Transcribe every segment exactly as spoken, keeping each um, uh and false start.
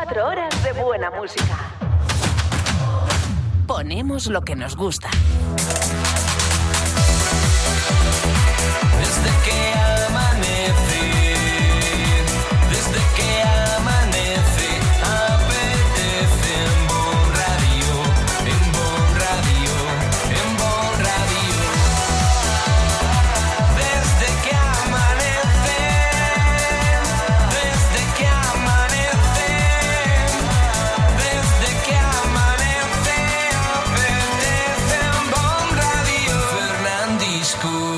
veinticuatro horas de buena música. Ponemos lo que nos gusta. Desde que amanece, desde que amanece, apetece en Bon Radio, en Bon Radio, en Bon Radio. Desde que amanece, desde que amanece, desde que amanece, apetece en Bon Radio. Fernandisco.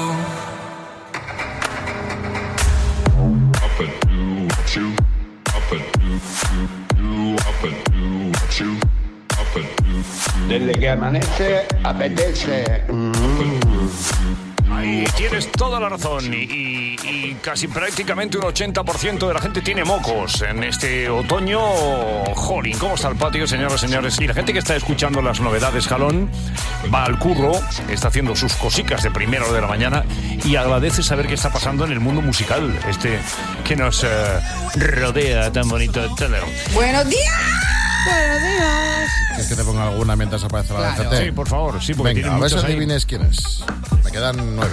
Desde que amanece, apetece. Mm. Ahí tienes toda la razón y, y, y casi prácticamente un ochenta por ciento de la gente tiene mocos en este otoño. Jolín, ¿cómo está el patio, señoras y señores? Y la gente que está escuchando las novedades Jalón va al curro, está haciendo sus cosicas de primera hora de la mañana y agradece saber qué está pasando en el mundo musical, este que nos uh, rodea tan bonito. ¡Buenos días! Buenos días. ¿Quieres que te ponga alguna mientras aparece la Claro. D G T? Sí, por favor, sí, porque Venga, tienen a ver si muchos ahí. adivines quién es. Me quedan nueve.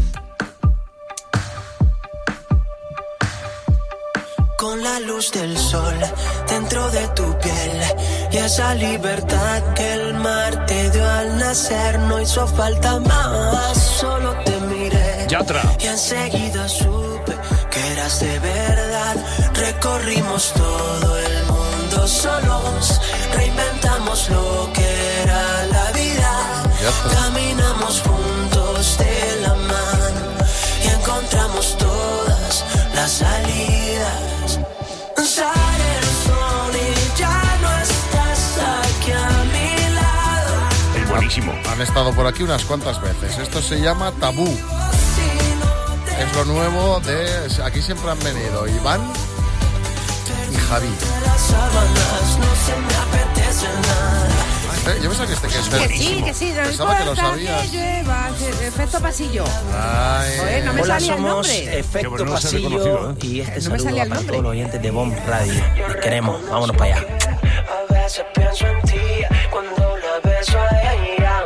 Con la luz del sol dentro de tu piel y esa libertad que el mar te dio al nacer, no hizo falta más, solo te miré Yatra. y enseguida supe que eras de verdad. Recorrimos todo el mundo solos, reinventamos lo que era la vida, Yatra. caminamos juntos de la mano y encontramos todas las salidas. Sale el sol y ya no estás aquí a mi lado. El buenísimo. Han estado por aquí unas cuantas veces. Esto se llama Tabú. Es lo nuevo de... Aquí siempre han venido Iván y Javi. Las sábanas no se me apetece nada. Eh, Yo pensaba que este que este... Que sí, que sí, no Pensaba que lo importa sabías. que llueva, efecto pasillo. Ay, Joder, no me Hola, salía el somos nombre. Qué Efecto bueno, no se ha Pasillo reconocido, ¿eh? y este No me saludo salía el para nombre. todos los oyentes de Bomb Radio. Les queremos, vámonos para allá. A veces pienso en ti cuando la beso a ella.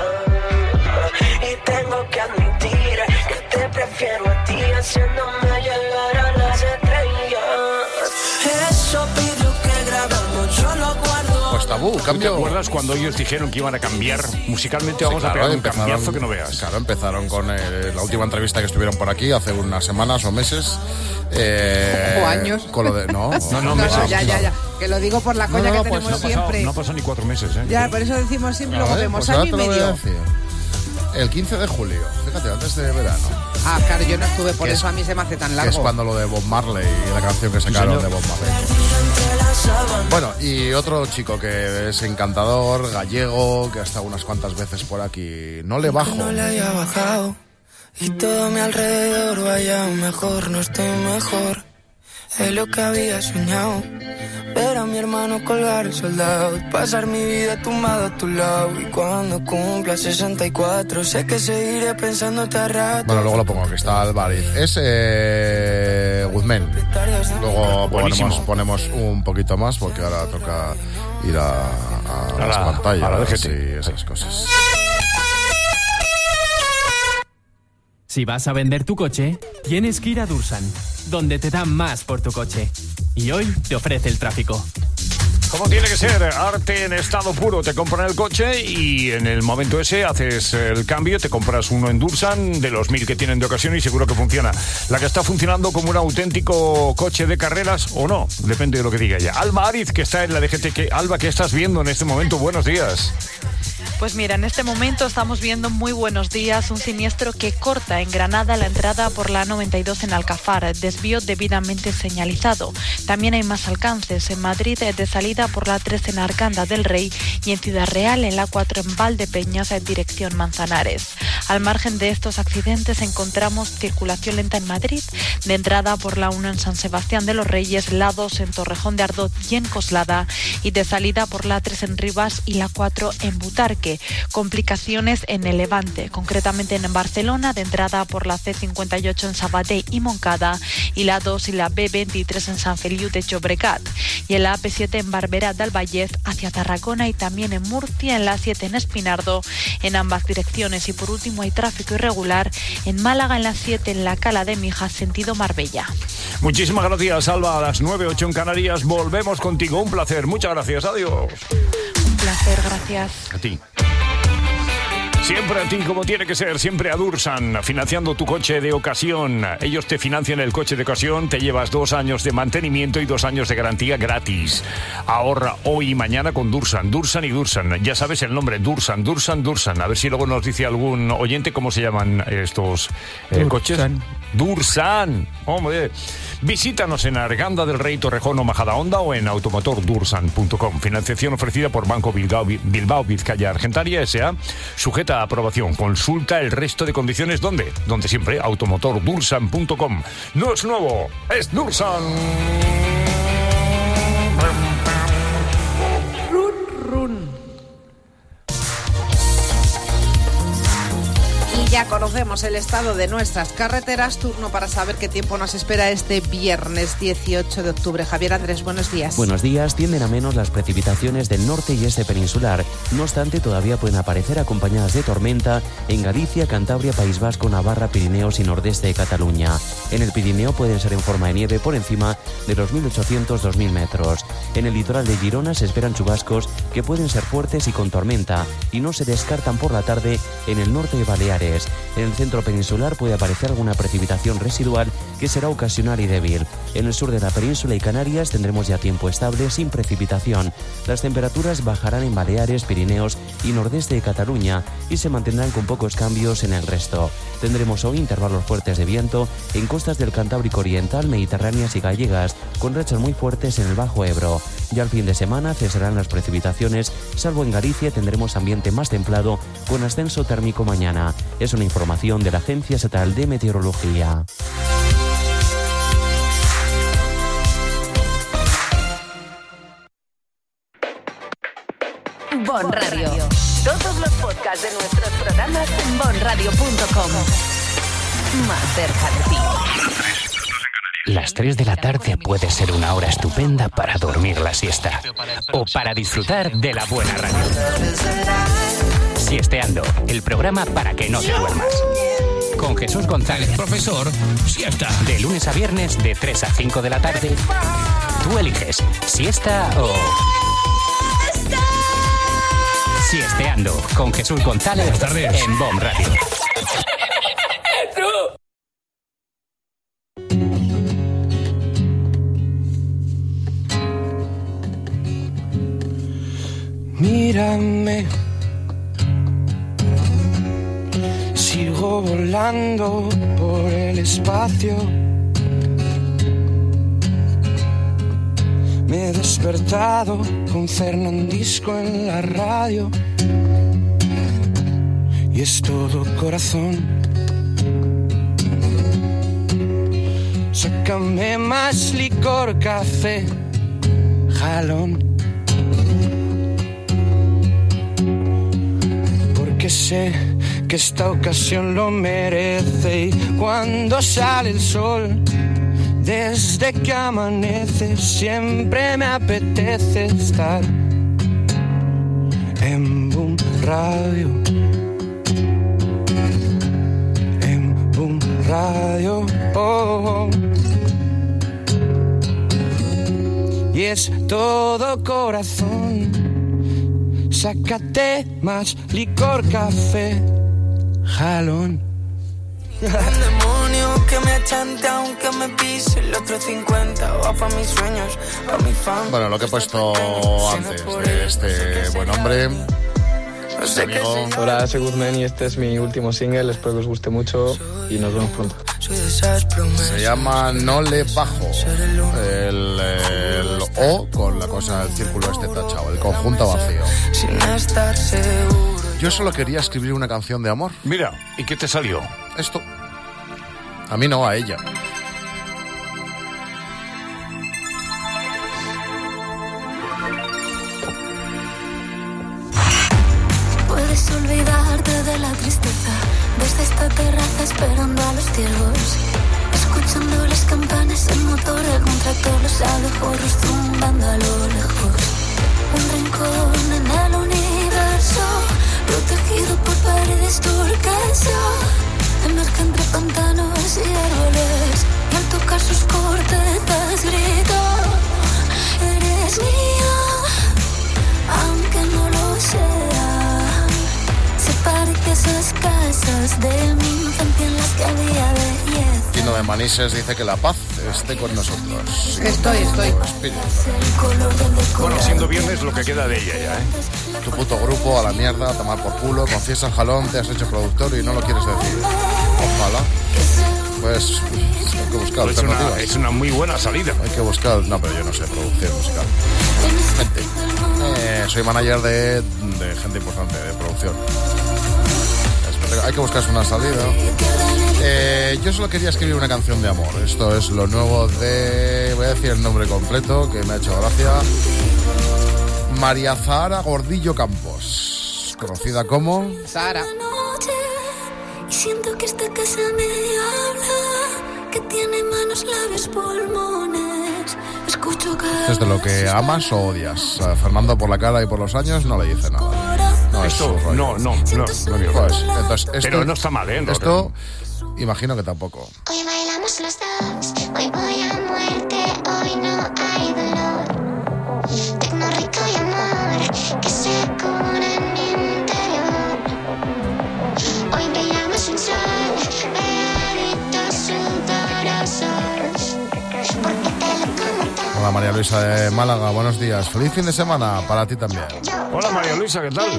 Y tengo que admitir que te prefiero a ti, haciéndome llegar a las estrellas. Eso pidió que grabamos, yo lo guardo. pues Tabú, ¿Tú te cambio. acuerdas cuando ellos dijeron que iban a cambiar? Musicalmente vamos Sí, a claro, pegar un cambiazo que no veas. Claro, empezaron con eh, la última entrevista que estuvieron por aquí hace unas semanas o meses. Eh, O años. Con lo de, no, No, no, No, meses. no, ya, ya, ya. Que lo digo por la coña no, que pues tenemos No ha pasado, siempre. no ha pasado ni cuatro meses, ¿eh? Ya, por eso decimos siempre, A luego ver, vemos pues año ahora y te lo voy a medio. decir. El quince de julio, fíjate, antes de verano. Ah, claro, yo no estuve, por Que eso es- a mí se me hace tan Que largo. es cuando lo de Bob Marley y la canción que sacaron señor. de Bob Marley. Bueno, y otro chico que es encantador, gallego, que ha estado unas cuantas veces por aquí. No le bajo. No le haya bajado y todo a mi alrededor vaya mejor, no estoy mejor. Es lo que había soñado, ver a mi hermano colgar el soldado, pasar mi vida tumbado a tu lado. Y cuando cumpla sesenta y cuatro sé que seguiré pensándote a rato. Bueno, luego lo pongo, que está Álvarez. Es eh, Guzmán. Luego Buenísimo. ponemos, ponemos un poquito más porque ahora toca ir a, a, A las la- pantallas a la D G T. y esas cosas. Si vas a vender tu coche, tienes que ir a Dursan, donde te dan más por tu coche. Y hoy te ofrece el tráfico. Como tiene que ser, arte en estado puro. Te compran el coche y en el momento ese haces el cambio, te compras uno en Dursan de los mil que tienen de ocasión y seguro que funciona. La que está funcionando como un auténtico coche de carreras o no, depende de lo que diga ella. Alma Ariz, que está en la D G T. Que, Alba, ¿qué estás viendo en este momento? Buenos días. Pues mira, en este momento estamos viendo muy buenos días, un siniestro que corta en Granada la entrada por la noventa y dos en Alcafar, desvío debidamente señalizado. También hay más alcances en Madrid de salida por la tres en Arganda del Rey y en Ciudad Real en la cuatro en Valdepeñas en dirección Manzanares. Al margen de estos accidentes encontramos circulación lenta en Madrid, de entrada por la uno en San Sebastián de los Reyes, la dos en Torrejón de Ardoz y en Coslada y de salida por la tres en Rivas y la cuatro en Butarque. tarde. Complicaciones en el Levante, concretamente en Barcelona, de entrada por la C cincuenta y ocho en Sabadell y Moncada, y la dos y la B veintitrés en San Feliu de Llobregat, y en la A P siete en Barberá del Vallès hacia Tarragona, y también en Murcia, en la A siete en Espinardo, en ambas direcciones. Y por último hay tráfico irregular en Málaga, en la siete en la Cala de Mijas, sentido Marbella. Muchísimas gracias, Alba. A las nueve ocho en Canarias volvemos contigo. Un placer. Muchas gracias. Adiós. Un placer, gracias. A ti. Siempre a ti, como tiene que ser, siempre a Dursan, financiando tu coche de ocasión. Ellos te financian el coche de ocasión, te llevas dos años de mantenimiento y dos años de garantía gratis. Ahorra hoy y mañana con Dursan, Dursan y Dursan. Ya sabes el nombre, Dursan, Dursan, Dursan. A ver si luego nos dice algún oyente cómo se llaman estos eh, coches. Dursan, hombre. Visítanos en Arganda del Rey, Torrejón o Majadahonda o en automotor dursan punto com. Financiación ofrecida por Banco Bilbao, Bilbao Vizcaya Argentaria S A. Sujeta a aprobación. Consulta el resto de condiciones. ¿Dónde? Donde siempre, automotor dursan punto com. No es nuevo, es Dursan. Run, run. Ya conocemos el estado de nuestras carreteras. Turno para saber qué tiempo nos espera este viernes dieciocho de octubre. Javier Andrés, buenos días. Buenos días. Tienden a menos las precipitaciones del norte y este peninsular. No obstante, todavía pueden aparecer acompañadas de tormenta en Galicia, Cantabria, País Vasco, Navarra, Pirineos y nordeste de Cataluña. En el Pirineo pueden ser en forma de nieve por encima de los mil ochocientos a dos mil metros. En el litoral de Girona se esperan chubascos que pueden ser fuertes y con tormenta, y no se descartan por la tarde en el norte de Baleares. En el centro peninsular puede aparecer alguna precipitación residual que será ocasional y débil. En el sur de la península y Canarias tendremos ya tiempo estable sin precipitación. Las temperaturas bajarán en Baleares, Pirineos y nordeste de Cataluña y se mantendrán con pocos cambios en el resto. Tendremos hoy intervalos fuertes de viento en costas del Cantábrico Oriental, Mediterráneas y Gallegas, con rachas muy fuertes en el Bajo Ebro. Ya al fin de semana cesarán las precipitaciones, salvo en Galicia tendremos ambiente más templado con ascenso térmico mañana. Es una información de la Agencia Estatal de Meteorología. Bon Radio. Todos los podcasts de nuestros programas en bon radio punto com. Más cerca de ti. Las tres de la tarde puede ser una hora estupenda para dormir la siesta o para disfrutar de la buena radio. Siesteando, el programa para que no te duermas. Con Jesús González, profesor, siesta. De lunes a viernes, de tres a cinco de la tarde. Tú eliges, siesta o... Siesteando, con Jesús González. Buenas tardes. En Bon Radio. Mírame, sigo volando por el espacio. Me he despertado con Fernandisco en la radio y es todo corazón. Sácame más licor, café, jalón. Que sé que esta ocasión lo merece y cuando sale el sol, desde que amanece, siempre me apetece estar en Boom Radio, en Boom Radio, oh, oh. Y es todo corazón. Sácate más licor, café, jalón. Un demonio que me achante aunque me pise el otro cincuenta. Va pa' mis sueños, pa' mi fan. Bueno, lo que he puesto antes de este buen hombre. No sé qué. Hola, soy Guzmán y este es mi último single. Espero que os guste mucho y nos vemos pronto. Se llama No le bajo. El, el O con la cosa del círculo este tachado, el conjunto vacío. Yo solo quería escribir una canción de amor. Mira, ¿y qué te salió? Esto. A mí no, a ella. de la tristeza, desde esta terraza esperando a los ciervos, escuchando las campanas, el motor del algún tractor, los abejorros zumbando a lo lejos. Un rincón en el universo, protegido por paredes turquesas, emerge entre pantanos y árboles, y al tocar sus cortezas grito: eres mía, aunque no lo sea. Se parece a esas casas de mi infancia en las que había belleza. Tino de Manises dice que la paz esté con nosotros. Estoy, estoy. Espíritu. Bueno, siendo viernes lo que queda de ella ya, ¿eh? Tu puto grupo a la mierda, a tomar por culo, confiesa el jalón, te has hecho productor y no lo quieres decir. Ojalá. Pues hay que buscar es alternativas. Una, es una muy buena salida. Hay que buscar... No, pero yo no sé producción musical. Gente. Eh, soy manager de, de gente importante, de producción. Hay que buscarse una salida. Eh, yo solo quería escribir una canción de amor. Esto es lo nuevo de... Voy a decir el nombre completo, que me ha hecho gracia. María Zahara Gordillo Campos, conocida como... Sara. Y siento que esta casa me habla, que tiene manos, labios, pulmones. Escucho cada... ¿Es de lo que amas o odias? A Fernando, por la cara y por los años, no le dice nada. No, esto, no, no, no, no, no pues, entonces, esto, pero no está mal, ¿eh? Esto, imagino que tampoco. Hoy bailamos los dos, hoy voy a muerte, hoy no hay dolor. Tecno rico y amor, que se cura en mi interior. Hoy brillamos un sol, veritos sudorosos, porque te lo como todo. Hola María Luisa de Málaga, buenos días. Feliz fin de semana para ti también. Hola María Luisa, ¿qué tal?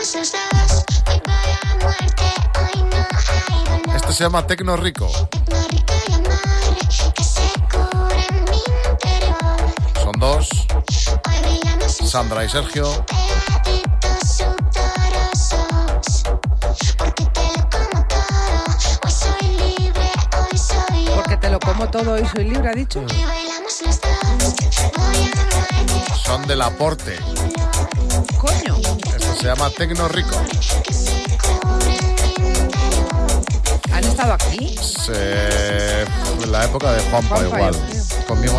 Este se llama Tecno Rico. Son dos, Sandra y Sergio. Porque te lo como todo y soy libre, ha dicho. Son del Aporte. Coño. Esto se llama Tecno Rico. ¿Han estado aquí? Se... En la época de Juanpa, Juanpa igual. Conmigo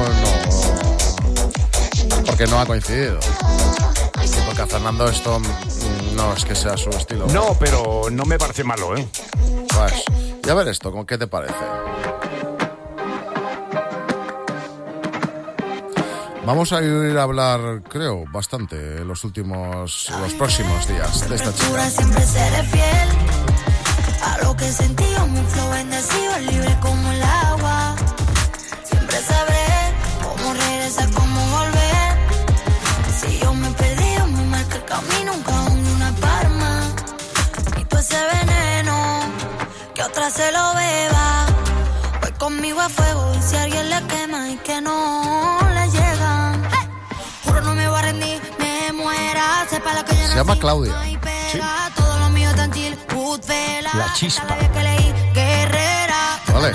no. Porque no ha coincidido. Y porque a Fernando esto no es que sea su estilo. No, pero no me parece malo, ¿eh? Pues, y a ver esto, ¿con qué te parece? Vamos a ir a hablar, creo, bastante en los últimos, los próximos días de esta chica. Siempre seré fiel a lo que sentí, un flow bendecido, libre como el agua. Siempre sabré cómo regresar, cómo volver. Si yo me perdí, yo me marca el camino, un cajón y una palma. Y todo ese veneno, que otra se lo beba. Voy conmigo a fuego y si alguien le quema y que no le llegan. Hey. Juro no me voy a rendir, me muera. Sepa la que yo Se llama Claudia. Sí. Todo lo mío tan chill, La Chispa. Vale.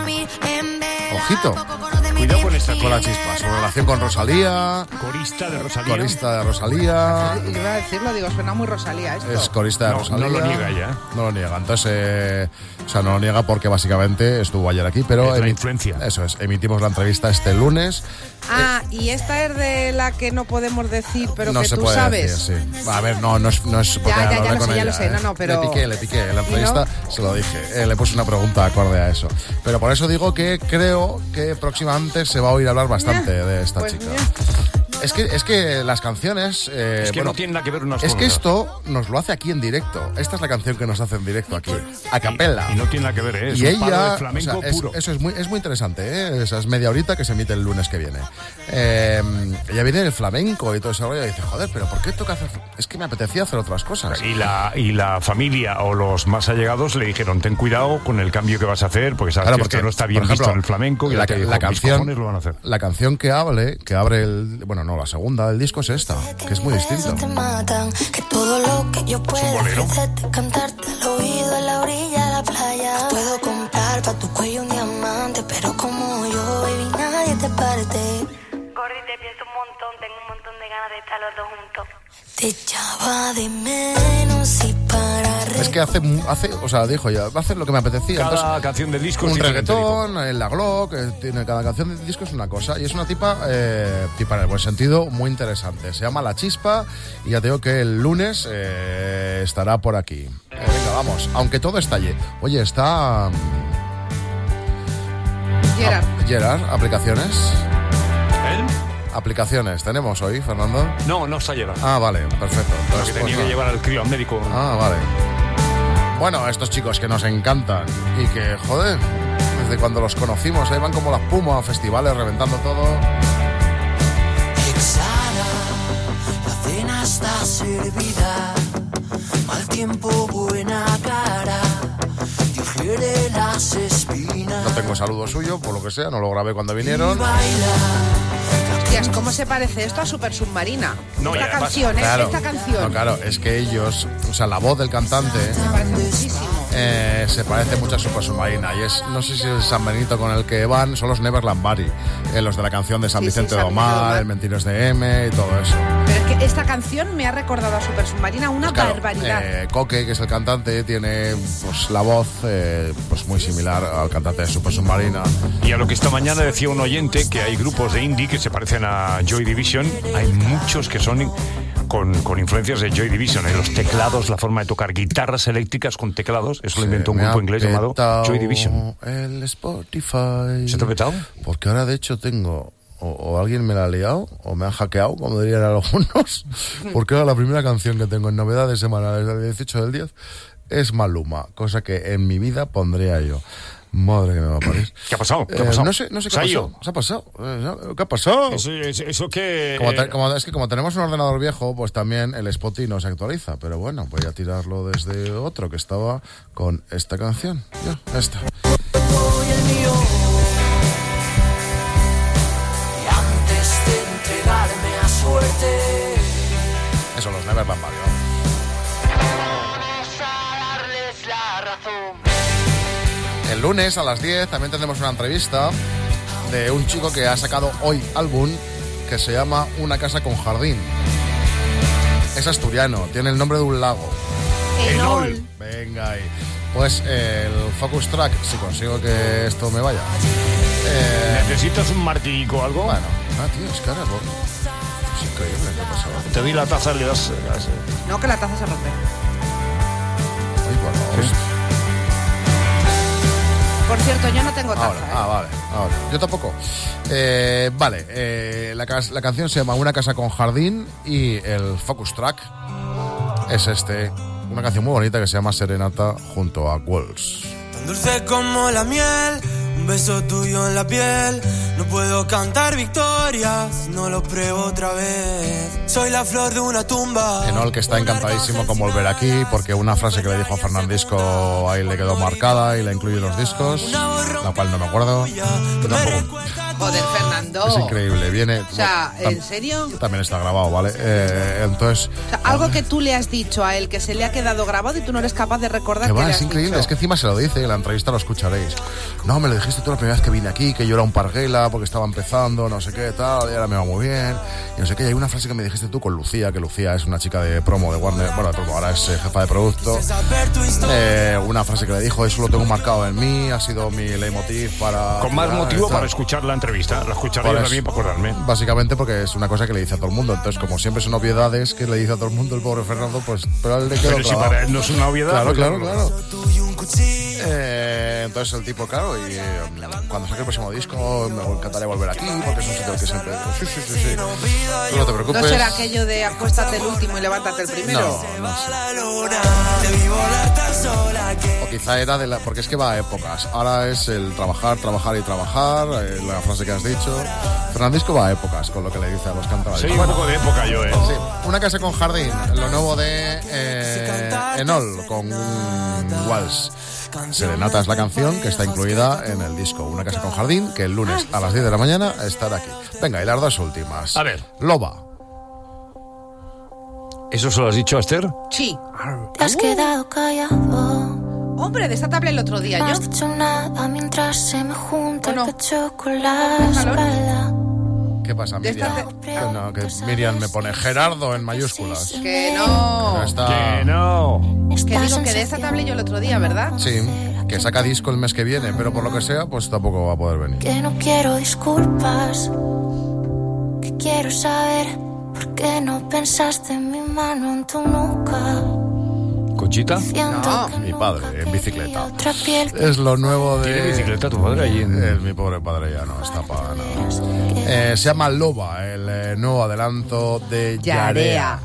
Ojito. Cuidado con esta Con la Chispa. Su relación con Rosalía. Corista de Rosalía. Corista de Rosalía. Y iba a decirlo, digo, suena muy Rosalía esto. Es corista de No, Rosalía. no lo niega ya. No lo niega. Entonces, eh, o sea, no lo niega porque básicamente estuvo ayer aquí, pero... Es la emi- influencia. Eso es. Emitimos la entrevista este lunes. Ah, y esta es de la que no podemos decir, pero no que se tú puede sabes. decir, sí. A ver, no, no es... No es porque Ya, ya, hablé ya lo con sé, ya ella, lo sé. ¿eh? No, no, pero- Le piqué, le piqué. En la ¿Y entrevista no? se lo dije. Eh, le puse una pregunta acorde a eso. Pero por eso digo que creo que próximamente se va a oír hablar bastante de esta Pues chica. mira. Es que, es que las canciones... eh, Es que bueno, no tienen nada que ver unas es con que otras. esto nos lo hace aquí en directo. Esta es la canción que nos hace en directo aquí, a capella. Y no tiene nada que ver, ¿eh? Es Y un palo ella, de flamenco o sea, es- puro. eso es muy, es muy interesante, ¿eh? Esa es media horita que se emite el lunes que viene. Eh, ella viene del flamenco y todo ese rollo y dice, joder, pero ¿por qué toca hacer? Es que me apetecía hacer otras cosas. Y la, y la familia o los más allegados le dijeron, ten cuidado con el cambio que vas a hacer, porque sabes Claro, que porque, esto no está bien por ejemplo, visto en el flamenco. Y la, la, la Mis canción, cojones lo van a hacer. la canción que hable, que abre el, bueno, no, la segunda del disco es esta, que es muy distinto. Te matan, que todo lo que yo pueda bolero. ofrecerte, cantarte al oído en la orilla de la playa. Puedo comprar pa' tu cuello un diamante, pero como yo, baby, nadie te parte. te pienso un montón, tengo un montón de ganas de estar los dos juntos. Te echaba de menos y para... Es que hace, hace, o sea, dijo ya, va a hacer lo que me apetecía. Cada Entonces, canción del disco un es reggaetón, en la Glock, eh, tiene, cada canción del disco es una cosa. Y es una tipa, eh, tipa en el buen sentido, muy interesante. Se llama La Chispa y ya te digo que el lunes eh, estará por aquí. Eh, venga, vamos, aunque todo estalle. Oye, está... Gerard. Ah, Gerard, aplicaciones. ¿Él? Aplicaciones, ¿tenemos hoy, Fernando? No, no está Gerard. Ah, vale, perfecto. Porque tenía que llevar al crío al médico. Ah, vale. Bueno, estos chicos que nos encantan y que, joder, desde cuando los conocimos, ahí van como la espuma a festivales, reventando todo. Exhala, la cena está servida, mal tiempo, buena cara, digiere las espinas. No tengo saludo suyo, por lo que sea, no lo grabé cuando vinieron. Hostias, ¿cómo se parece esto a Super Submarina? No, esta ya, canción, ¿eh? claro, Esta canción. No, claro, es que ellos, o sea, la voz del cantante eh, se parece mucho a Super Submarina. Y es, no sé si es San Benito con el que van, son los Neverland Bari, eh, los de la canción de San Sí, Vicente sí, de San Vicente de Omar, Omar. el Mentiros de M y todo eso. Pero es que esta canción me ha recordado a Super Submarina una Pues claro, barbaridad. eh, Coque, que es el cantante, tiene pues la voz eh, pues muy similar al cantante de Super Submarina. Y a lo que esta mañana decía un oyente, que hay grupos de indie que se parecen a Joy Division. Hay muchos que son con, con influencias de Joy Division. En los teclados, la forma de tocar guitarras eléctricas con teclados. Eso lo inventó un Me grupo ha inglés llamado petao Joy Division. El Spotify. ¿Se te ha petado? Porque ahora de hecho tengo... O, o alguien me la ha liado, o me ha hackeado, como dirían algunos. Porque ahora la primera canción que tengo en novedades semanales del dieciocho del diez es Maluma. Cosa que en mi vida pondría yo. Madre que me va a parir. ¿Qué ha pasado? ¿Qué ha Eh, pasado? no sé, no sé qué ¿Se ha ha pasado. ido? ¿Se ha pasado? Eh, ¿Qué ha pasado? Eso, eso, eso que... Como te- como- es que como tenemos un ordenador viejo, pues también el Spotify no se actualiza. Pero bueno, voy a tirarlo desde otro que estaba con esta canción. Ya, esta. Antes de entregarme a suerte, Eso, los Neverland Bari, vamos a darles la razón. El lunes a las diez también tendremos una entrevista de un chico que ha sacado hoy álbum que se llama Una casa con jardín. Es asturiano, tiene el nombre de un lago. Enol. Venga ahí. Pues eh, el Focus Track, si consigo que esto me vaya. Eh, ¿Necesitas un martillico o algo? Bueno, ah, tío, es que ahora lo- es increíble qué ha pasado. Te doy la taza, le das... le das- No, que la taza se rompe. Ay, bueno, hostia. Por cierto, yo no tengo taza. Ahora, ¿eh? ah, vale, ahora. Yo tampoco. Eh, vale, eh, la, cas- la canción se llama Una casa con jardín y el focus track es este, una canción muy bonita que se llama Serenata junto a Walls. Tan dulce como la miel, un beso tuyo en la piel. No puedo cantar victorias, no lo pruebo otra vez. Soy la flor de una tumba. Enol, que está encantadísimo con volver aquí porque una frase que le dijo a Fernandisco ahí le quedó marcada y la incluye en los discos, la cual no me acuerdo. Yo tampoco. Joder, Fernando. Es increíble, viene... O sea, tam- ¿en serio? También está grabado, ¿vale? Eh, entonces... O sea, algo que tú le has dicho a él que se le ha quedado grabado y tú no eres capaz de recordar Que que va, le es has increíble, dicho. es que encima se lo dice, en la entrevista lo escucharéis. No, me lo dijiste tú la primera vez que vine aquí, que yo era un parguela porque estaba empezando, no sé qué, tal, y ahora me va muy bien, y no sé qué. Y hay una frase que me dijiste tú con Lucía, que Lucía es una chica de promo de Warner, bueno, de promo, ahora es eh, jefa de producto. Eh, una frase que le dijo, eso lo tengo marcado en mí, ha sido mi leitmotiv para... Con más tirar, motivo tal. para escuchar la entrevista. La escucharé Por yo eso. también para acordarme. Básicamente porque es una cosa que le dice a todo el mundo. Entonces, como siempre son obviedades que le dice a todo el mundo el pobre Fernando, pues pero a él le quedó Pero si clavado. para él no es una obviedad, Claro, pues claro, no. claro. Eh, entonces el tipo, claro, y eh, cuando saque el próximo disco me encantaría volver aquí porque es un sitio al que siempre... Sí, sí, sí, sí. Tú no te preocupes. ¿No será aquello de acuéstate el último y levántate el primero? No, no sé. O quizá era de la... Porque es que va a épocas. Ahora es el trabajar, trabajar y trabajar, eh, la frase que has dicho. Fernandisco va a épocas con lo que le dice a los cantadores. Sí, un poco de época yo, ¿eh? Sí, Una casa con jardín, lo nuevo de eh, Enol con Walls. Serenata es la canción que está incluida en el disco Una casa con jardín, que el lunes a las diez de la mañana estará aquí. Venga, y las dos últimas. A ver. Loba. ¿Eso se lo has dicho a Esther? Sí. Te has quedado callado. Hombre, de esta tabla el otro día No yo. has dicho nada mientras se me junta ¿O no? el pecho con la espalda. ¿Qué pasa, Miriam? Que, no, que Miriam me pone Gerardo en mayúsculas. Que no. Que, está... que no. Que digo que de esa te hablé yo el otro día, ¿verdad? Sí, que saca disco el mes que viene, pero por lo que sea, pues tampoco va a poder venir. Que no quiero disculpas, que quiero saber por qué no pensaste en mi mano, en tu nuca. ¿Conchita? No, mi padre, en bicicleta. Es lo nuevo de... ¿Tiene bicicleta tu padre allí? En... El, mi pobre padre ya no está para nada. Eh, se llama Loba, el eh, nuevo adelanto de Yarea.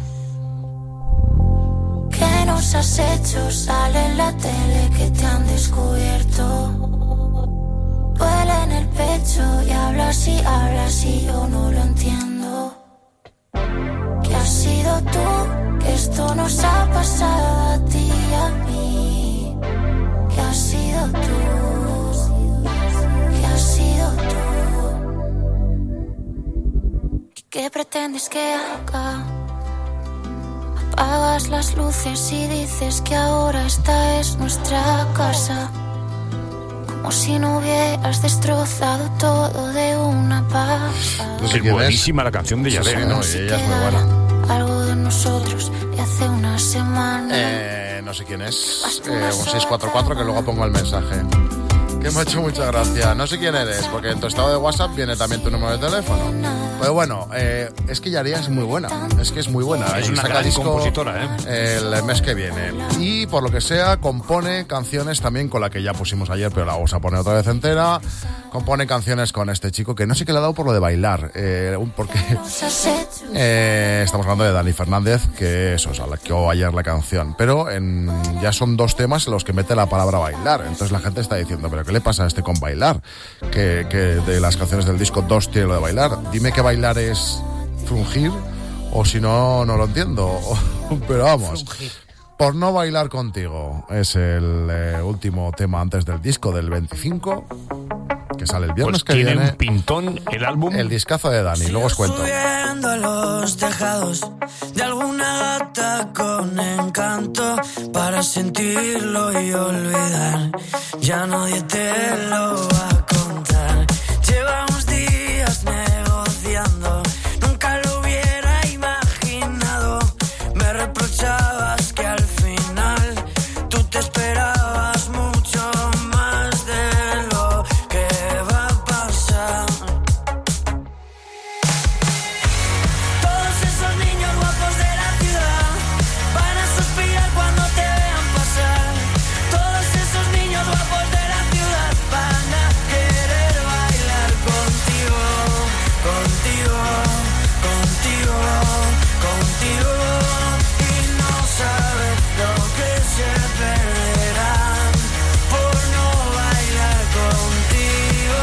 ¿Qué nos has hecho? Sale en la tele que te han descubierto. Duele en el pecho y hablas y hablas y yo no lo entiendo. ¿Qué has sido tú? Que esto nos ha pasado a ti y a mí. ¿Qué has sido tú? ¿Qué has sido tú? ¿Qué pretendes que haga? Apagas las luces y dices que ahora esta es nuestra casa. Como si no hubieras destrozado todo de una pasada. No sé, es buenísima es. La canción de Yarea, sí, no, y ella es muy buena. Algo de nosotros de hace una semana. Eh, no sé quién es. Eh, un seis cuatro cuatro que luego pongo el mensaje. Que me ha hecho mucha gracia. No sé quién eres, porque en tu estado de WhatsApp viene también tu número de teléfono. Pero bueno, eh, es que Yarea es muy buena. Es que es muy buena. Es una saca gran disco compositora, ¿eh? El mes que viene. Y por lo que sea, compone canciones también con la que ya pusimos ayer, pero la vamos a poner otra vez entera. Compone canciones con este chico que no sé qué le ha dado por lo de bailar. Eh, porque eh, estamos hablando de Dani Fernández, que eso, o sea, la que ayer la canción. Pero en, ya son dos temas en los que mete la palabra bailar. Entonces la gente está diciendo, ¿pero qué le pasa a este con bailar? Que, que de las canciones del disco dos tiene lo de bailar. Dime que bailar es frungir, o si no, no lo entiendo. Pero vamos, Por no bailar contigo es el eh, último tema antes del disco del veinticinco, que sale el viernes pues que tiene viene. Un pintón el álbum. El discazo de Dani, luego os cuento. Subiendo a los tejados de alguna gata con encanto para sentirlo y olvidar. Ya nadie te lo va a contar. Llevamos días negociando. Nunca lo hubiera imaginado. Me reprochabas que al final tú te esperabas mucho más de lo que va a pasar. Todos esos niños guapos de la ciudad van a suspirar cuando te vean pasar. Todos esos niños guapos de la ciudad van a querer bailar contigo, contigo, contigo, contigo. Y no saben lo que se perderán por no bailar contigo,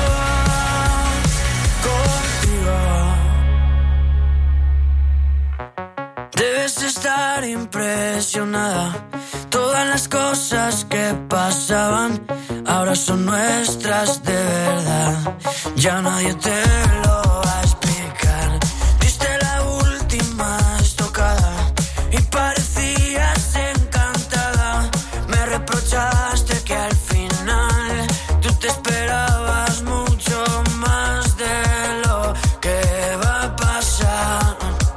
contigo. Debes estar impresionada. Todas las cosas que pasaban ahora son nuestras de verdad. Ya nadie te lo va a explicar. Diste la última estocada y parecías encantada. Me reprochaste que al final tú te esperabas mucho más de lo que va a pasar.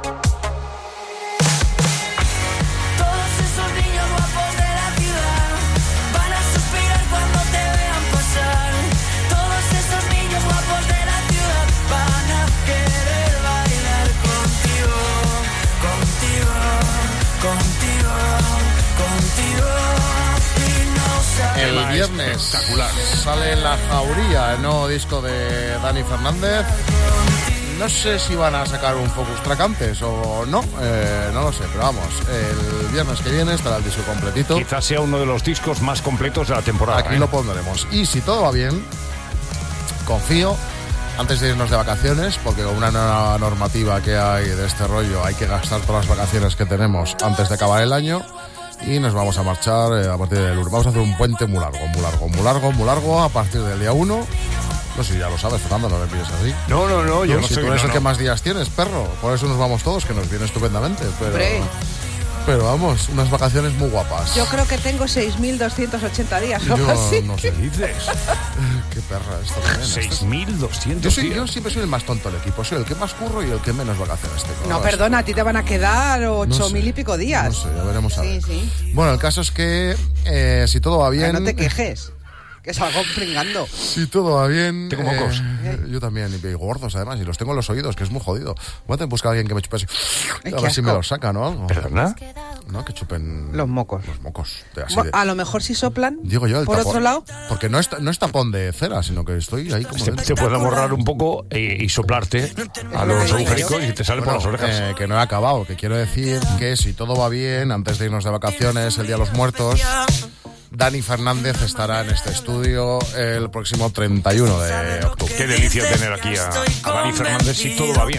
Todos esos niños guapos de la ciudad van a suspirar cuando te vean pasar. Todos esos niños guapos de la ciudad van a querer bailar contigo, contigo, contigo, contigo. Y no sabes. El viernes sale La Jauría, el nuevo disco de Dani Fernández. No sé si van a sacar un Focus Track antes o no, eh, no lo sé, pero vamos, el viernes que viene estará el disco completito. Quizás sea uno de los discos más completos de la temporada. Aquí ¿eh? lo pondremos. Y si todo va bien, confío, antes de irnos de vacaciones, porque con una nueva normativa que hay de este rollo, hay que gastar todas las vacaciones que tenemos antes de acabar el año. Y nos vamos a marchar eh, a partir del lunes. Vamos a hacer un puente muy largo, muy largo, muy largo, muy largo, a partir del día uno. No sé si ya lo sabes, Fernando, no me pides así. No, no, no, yo no, si sé. tú eres no, el que no. más días tienes, perro. Por eso nos vamos todos, que nos viene estupendamente. Pero, Pero vamos, unas vacaciones muy guapas. Yo creo que tengo seis mil doscientos ochenta días o Yo así. no sé, dices. Qué perra esto también. seis mil doscientos Yo, soy, yo siempre soy el más tonto del equipo. Soy el que más curro y el que menos vacaciones tengo. No, perdona, a ti te van a quedar ocho mil y pico días. No sé, ya veremos a ver. Sí, sí. Bueno, el caso es que eh, si todo va bien... Que no te quejes, que salgo pringando. Si todo va bien... Tengo mocos. Eh, yo también, y gordos además, y los tengo en los oídos, que es muy jodido. Voy a tener que buscar a alguien que me chupe así. A ver si me los saca, ¿no? ¿Perdona? No, que chupen... Los mocos. Los mocos. De, así Bueno, de... A lo mejor si soplan, Digo yo, el por tapón. otro lado... Porque no es, no es tapón de cera, sino que estoy ahí como... Te, te puedes amorrar un poco y, y soplarte a los agujericos y te sale bueno, por las orejas. Eh, que no he acabado, que quiero decir que si todo va bien, antes de irnos de vacaciones, el Día de los Muertos... Dani Fernández estará en este estudio el próximo treinta y uno de octubre. Qué delicia tener aquí a, a Dani Fernández si todo va bien.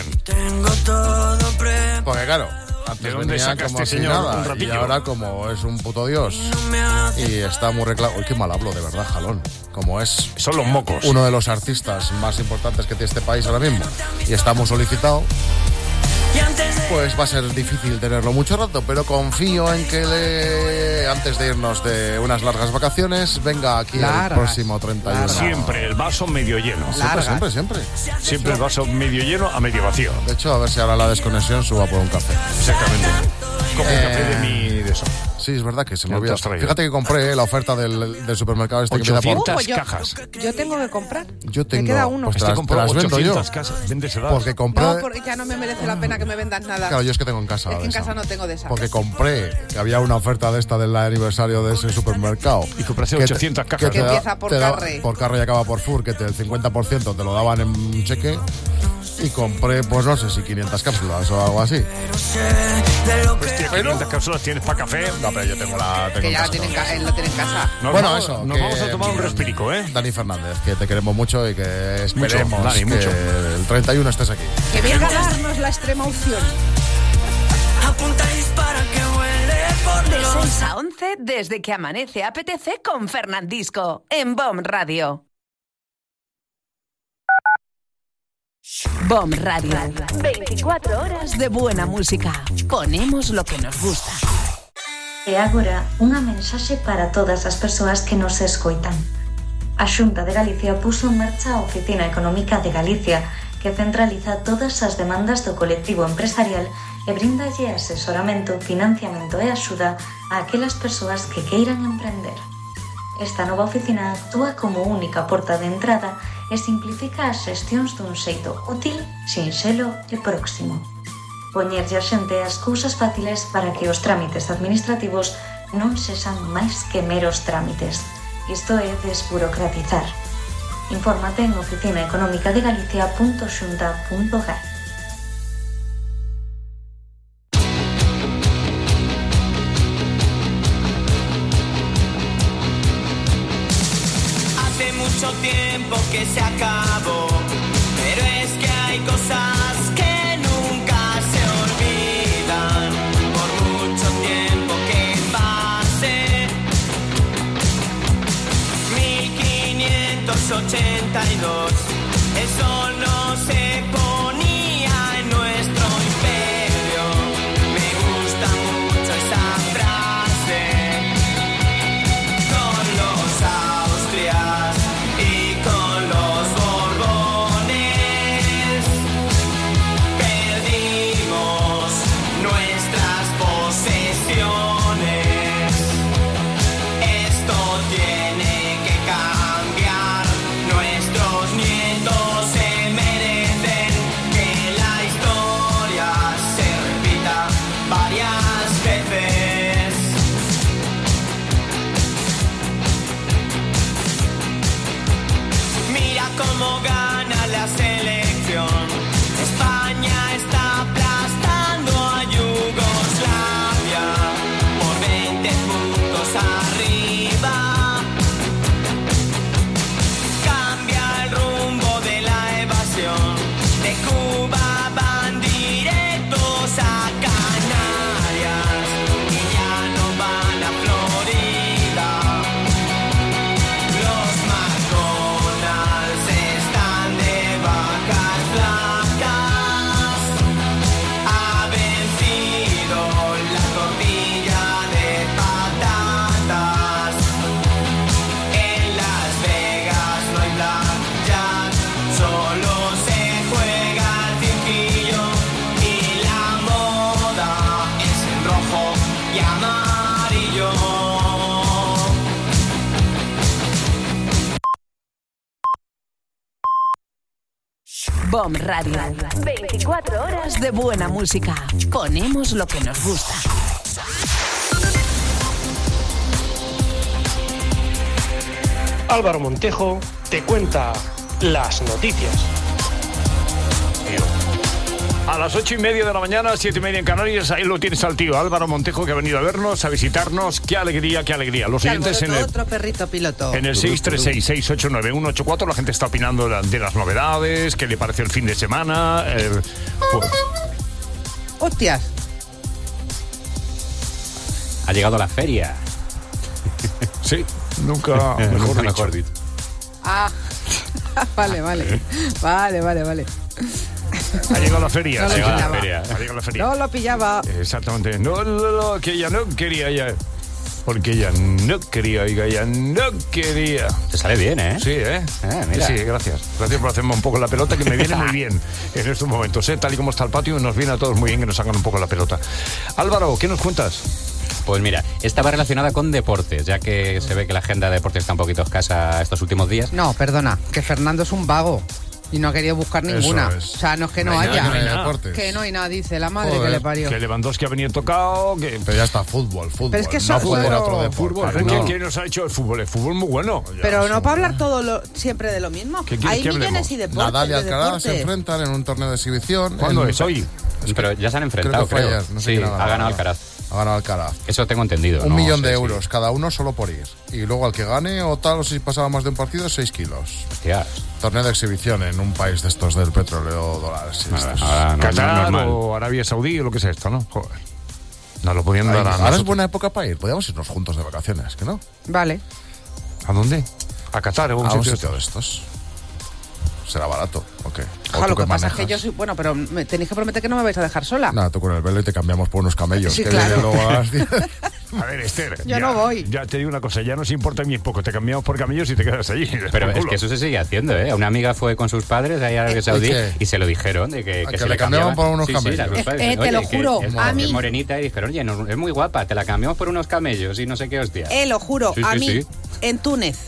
Porque claro, antes ¿de dónde venía saca como este si señor nada, un ratillo? Y ahora como es un puto dios y está muy reclamo. Uy, qué mal hablo, de verdad, Jalón. Como es Son los mocos. uno de los artistas más importantes que tiene este país ahora mismo y está muy solicitado, pues va a ser difícil tenerlo mucho rato, pero confío en que le, antes de irnos de unas largas vacaciones venga aquí Largas, el próximo treinta y uno. Siempre el vaso medio lleno. Siempre, siempre, siempre. Siempre el vaso medio lleno a medio vacío. De hecho, a ver si ahora la desconexión suba por un café. Exactamente. Coge Eh, un café de mi de eso. Sí, es verdad que se me ¿Qué te olvidó. has traído? Fíjate que compré la oferta del, del supermercado este que me da por... ochocientas yo, cajas. yo tengo que comprar. Yo tengo... Me queda uno. Pues te Este las, compró te las vendo yo. ochocientas casas. Véndeselas. Porque compré... No, porque ya no me merece la pena que me vendan nada. Claro, yo es que tengo en casa. Es que en de esa. casa no tengo de esa. Porque compré, que había una oferta de esta del aniversario de ese supermercado. Y compraste que te- ochocientas cajas. Que, Que te da- empieza por te da- carre. Por carre y acaba por fur, que te, el cincuenta por ciento te lo daban en cheque. Y compré, pues no sé si quinientas cápsulas o algo así. Hostia, quinientas cápsulas tienes para café. No, pero yo tengo la... Tengo Que en ya casa, tienen, ¿no? ca- él lo tiene en casa. Nos Bueno, vamos, eso, Nos que- vamos a tomar un respirico, ¿eh? Dani Fernández, que te queremos mucho y que esperemos Dani, que mucho. el treinta y uno estés aquí. Que venga a darnos la extrema opción. Apuntáis para que huele por De los... seis a once, desde que amanece A P T C con Fernandisco, en B O M Radio. B O M Radio. veinticuatro horas de buena música. Ponemos lo que nos gusta. E agora, unha mensaxe para todas as persoas que nos escoitan. A Xunta de Galicia puso en marcha a Oficina Económica de Galicia, que centraliza todas as demandas do colectivo empresarial e brindalle asesoramento, financiamento e axuda a aquelas persoas que queiran emprender. Esta nova oficina actúa como única porta de entrada e simplifica as xestións dun xeito útil, sinxelo e próximo. Poñerlle a xente as cousas fáciles para que os trámites administrativos non sexan máis que meros trámites. Isto é desburocratizar. Infórmate en oficina económica de galicia punto xunta punto gal. Hace mucho tiempo que se acabó, pero es que hay cosas que nunca se olvidan, por mucho tiempo que pase. mil quinientos ochenta y dos, el sol no se ponía en nuestro imperio. Me gusta mucho esa frase. Con los Austrias y con los Borbones B O M Radio. veinticuatro horas de buena música. Ponemos lo que nos gusta. Álvaro Montejo te cuenta las noticias. A las ocho y media de la mañana, siete y media en Canarias, ahí lo tienes al tío Álvaro Montejo, que ha venido a vernos, a visitarnos. ¡Qué alegría, qué alegría! Los oyentes en el, otro perrito piloto. en el seis tres seis, seis ocho nueve, uno ocho cuatro, la gente está opinando de, la, de las novedades, qué le pareció el fin de semana. Eh, pues. ¡Hostias! Ha llegado la feria. Sí, nunca mejor, mejor dicho. Ah, vale, vale. Vale, vale, vale. Ha llegado la feria. No ha, llegado la feria. ha llegado la feria. No lo pillaba. Exactamente. No, no, no, que ella no quería ya. Porque ella no quería, oiga, ella no quería. Te sale bien, ¿eh? Sí, ¿eh? Ah, mira. Sí, gracias. Gracias por hacerme un poco la pelota, que me viene muy bien en estos momentos, ¿eh? Tal y como está el patio, nos viene a todos muy bien que nos hagan un poco la pelota. Álvaro, ¿qué nos cuentas? Pues mira, estaba relacionada con deportes, ya que se ve que la agenda de deportes está un poquito escasa estos últimos días. No, perdona, que Fernando es un vago. Y no ha querido buscar ninguna. Es. O sea, no es que no, no hay haya. nada, no hay deportes. Que no hay nada, dice la madre. Joder, que le parió. Que Lewandowski ha venido tocado. Que... Pero ya está, fútbol, fútbol. Pero es que no eso- fútbol, solo- otro deporte. Fútbol, Claro, ¿quién, no. quién nos ha hecho el fútbol? El fútbol muy bueno. Pero no para hablar todo lo, siempre de lo mismo. ¿Qué quieres Hay que millones hablemos? y deportes. Nadal y de Alcaraz deportes. se enfrentan en un torneo de exhibición. ¿Cuándo en- es? ¿Hoy? Pero ya se han enfrentado, Creo que fue creo. ayer, no sé sí, quién ha ganado. ha ganado Alcaraz. Ha ganado Alcaraz. Eso tengo entendido. Un no millón sé de si- euros cada uno solo por ir. Y luego al que gane o tal, o si pasaba más de un partido, seis kilos. Hostias. Torneo de exhibición en un país de estos del petróleo dólares. sí, Ahora, estos. ahora no, Qatar no, normal. o Arabia Saudí o lo que sea esto, ¿no? Joder. Nos lo podían Ahí, dar a ahora nosotros. es buena época para ir. Podríamos irnos juntos de vacaciones, ¿que no? Vale. ¿A dónde? ¿A Qatar o A un un sitio? sitio de estos. ¿Será barato o qué? ¿O Ojalá, tú lo que qué pasa es que manejas? yo soy. Bueno, pero me tenéis que prometer que no me vais a dejar sola. Nada, tú con el velo y te cambiamos por unos camellos. Sí, que claro. vienen luego a las diez. A ver, Esther. Yo ya, no voy. Ya te digo una cosa, ya nos importa ni poco. Te cambiamos por camellos y te quedas allí. Pero por es culo. que eso se sigue haciendo, ¿eh? Una amiga fue con sus padres allá a Arabia Saudí qué? y se lo dijeron de que, ¿A que que se le le cambiaban cambiaba- por unos sí, camellos? Sí, las Eh, padres, eh, oye, te lo que juro, es, a es mí- morenita y dijeron, oye, no, es muy guapa, te la cambiamos por unos camellos y no sé qué hostia. Eh, lo juro, Sí, a sí, mí, sí. en Túnez,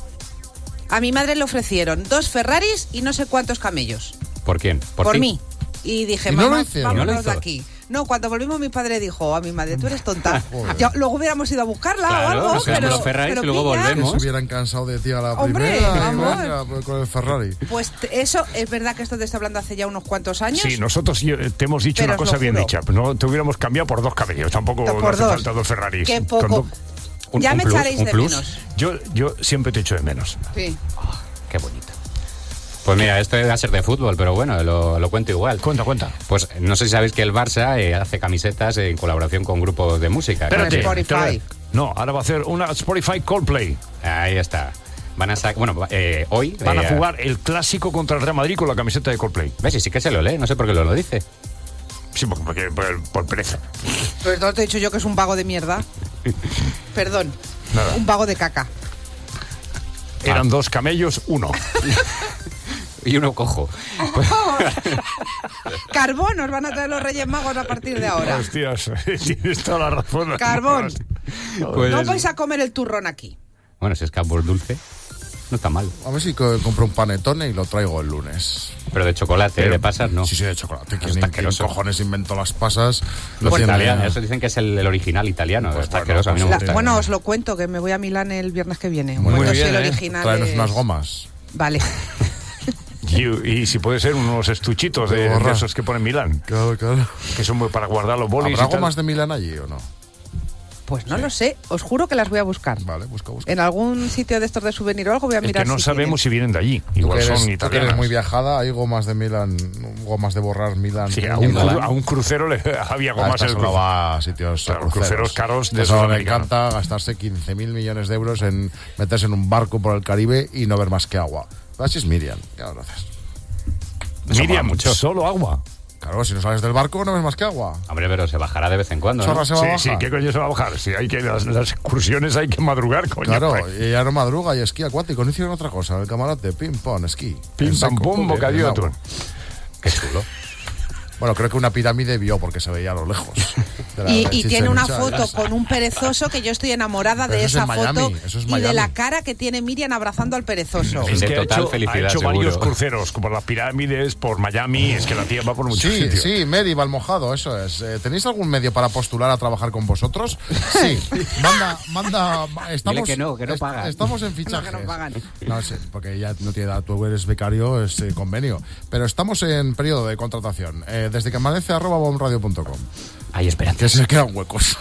a mi madre le ofrecieron dos Ferraris y no sé cuántos camellos. ¿Por quién? Por, ti? mí. Y dije, ¿Y no lo mamá, hicieron? vámonos ¿No lo hizo? de aquí. No, cuando volvimos mi padre dijo a mi madre, tú eres tonta. Joder. Ya, luego hubiéramos ido a buscarla Claro, o algo, nos quedamos pero, los Ferraris pero y luego pilla. volvemos. Que se hubieran cansado de ti a la Hombre, primera. y vamos. venga, pues, con el Ferrari. Pues te- eso es verdad que esto te está hablando hace ya unos cuantos años. Sí, nosotros yo- te hemos dicho Pero una os lo cosa bien juro. dicha. No te hubiéramos cambiado por dos camellos. Tampoco Por no hace dos. falta dos Ferraris. Qué Con poco. do- Un- ya un me plus, echaréis un de plus. menos. Yo, yo siempre te echo de menos. Sí. Qué bonito. Pues mira, esto va a ser de fútbol, pero bueno, lo, lo cuento igual. Cuenta, cuenta. Pues no sé si sabéis que el Barça eh, hace camisetas en colaboración con grupos de música. Espérate. Spotify. No, ahora va a hacer una Spotify Coldplay. Ahí está. Van a sacar, bueno, eh, hoy... Van a eh, jugar el clásico contra el Real Madrid con la camiseta de Coldplay. ¿Ves? Y sí que se lo lee, no sé por qué lo, lo dice. Sí, porque, porque- por, por pereza. Pero no te he dicho yo que es un vago de mierda. Perdón. Nada. Un vago de caca. Eran dos camellos, uno. Y uno cojo. Carbón nos van a traer los Reyes Magos a partir de ahora. Hostias, tienes toda la razón. Carbón. Pues- No vais a comer el turrón aquí. Bueno, si es cambur dulce, no está mal. A ver si co- compro un panetone y lo traigo el lunes. Pero de chocolate, Pero- de pasas, no. Sí, sí, de chocolate. ¿Quién, Está quién asqueroso. cojones inventó las pasas? Los Lo tiene- italianos, eso dicen que es el, el original italiano. Pues está bueno, asqueroso, a mí no me La- gusta. bueno, os lo cuento, que me voy a Milán el viernes que viene. Muy Cuento bien, si el ¿eh? original Tráenos es- unas gomas. Vale. Y, y si puede ser unos estuchitos de, De borrar. de esos que pone Milán. Claro, claro. Que son muy para guardar los bolis ¿Habrá y tal. gomas de Milán allí o no? Pues no lo sé, os juro que las voy a buscar. Vale, busca, busca. En algún sitio de estos de souvenir o algo voy a Es mirar que no si sabemos si vienen de allí. Igual Tú que eres- son tú que eres italianas. muy viajada, hay gomas de Milán, gomas de borrar Milán. Sí, a un, cru- a un crucero le había Ah, gomas esta en el solo crucero. va a sitios Claro, a cruceros. cruceros caros de Eso esos le americanos. encanta gastarse quince mil millones de euros en meterse en un barco por el Caribe y no ver más que agua. Así es Miriam, ya lo haces. Eso Miriam, mola mucho. solo agua. Claro, si no sales del barco no ves más que agua. Hombre, pero se bajará de vez en cuando, ¿no? Chorra se va a Sí, sí, bajar. ¿qué coño se va a bajar? Si hay que las, las excursiones hay que madrugar, coño. Claro, pues. y ya no madruga y esquí acuático. No hicieron otra cosa. En el camarote, pim, pom, esquí. Pim, En pam, seco, pum, en bocadillo de agua. atún. Qué chulo. Bueno, creo que una pirámide vio porque se veía a lo lejos. La, y y tiene una Itza, foto ya. con un perezoso que yo estoy enamorada Pero de eso esa es Miami, foto eso es y Miami. de la cara que tiene Miriam abrazando al perezoso. Es que De ha total hecho, felicidad, ha hecho seguro. varios cruceros, por las pirámides, por Miami, es que la tía va por muchos Sí, sitios. sí, Mary Valmojado, eso es. Eh, ¿Tenéis algún medio para postular a trabajar con vosotros? Sí, manda, manda, estamos, Dile que no, que no est- pagan. Estamos en fichajes. No, que no pagan. No sé, porque ya no tiene edad, tú eres becario, es eh, convenio. Pero estamos en periodo de contratación, eh, desde que amanece arroba bomradio punto com. Hay esperanza. Que se quedan huecos.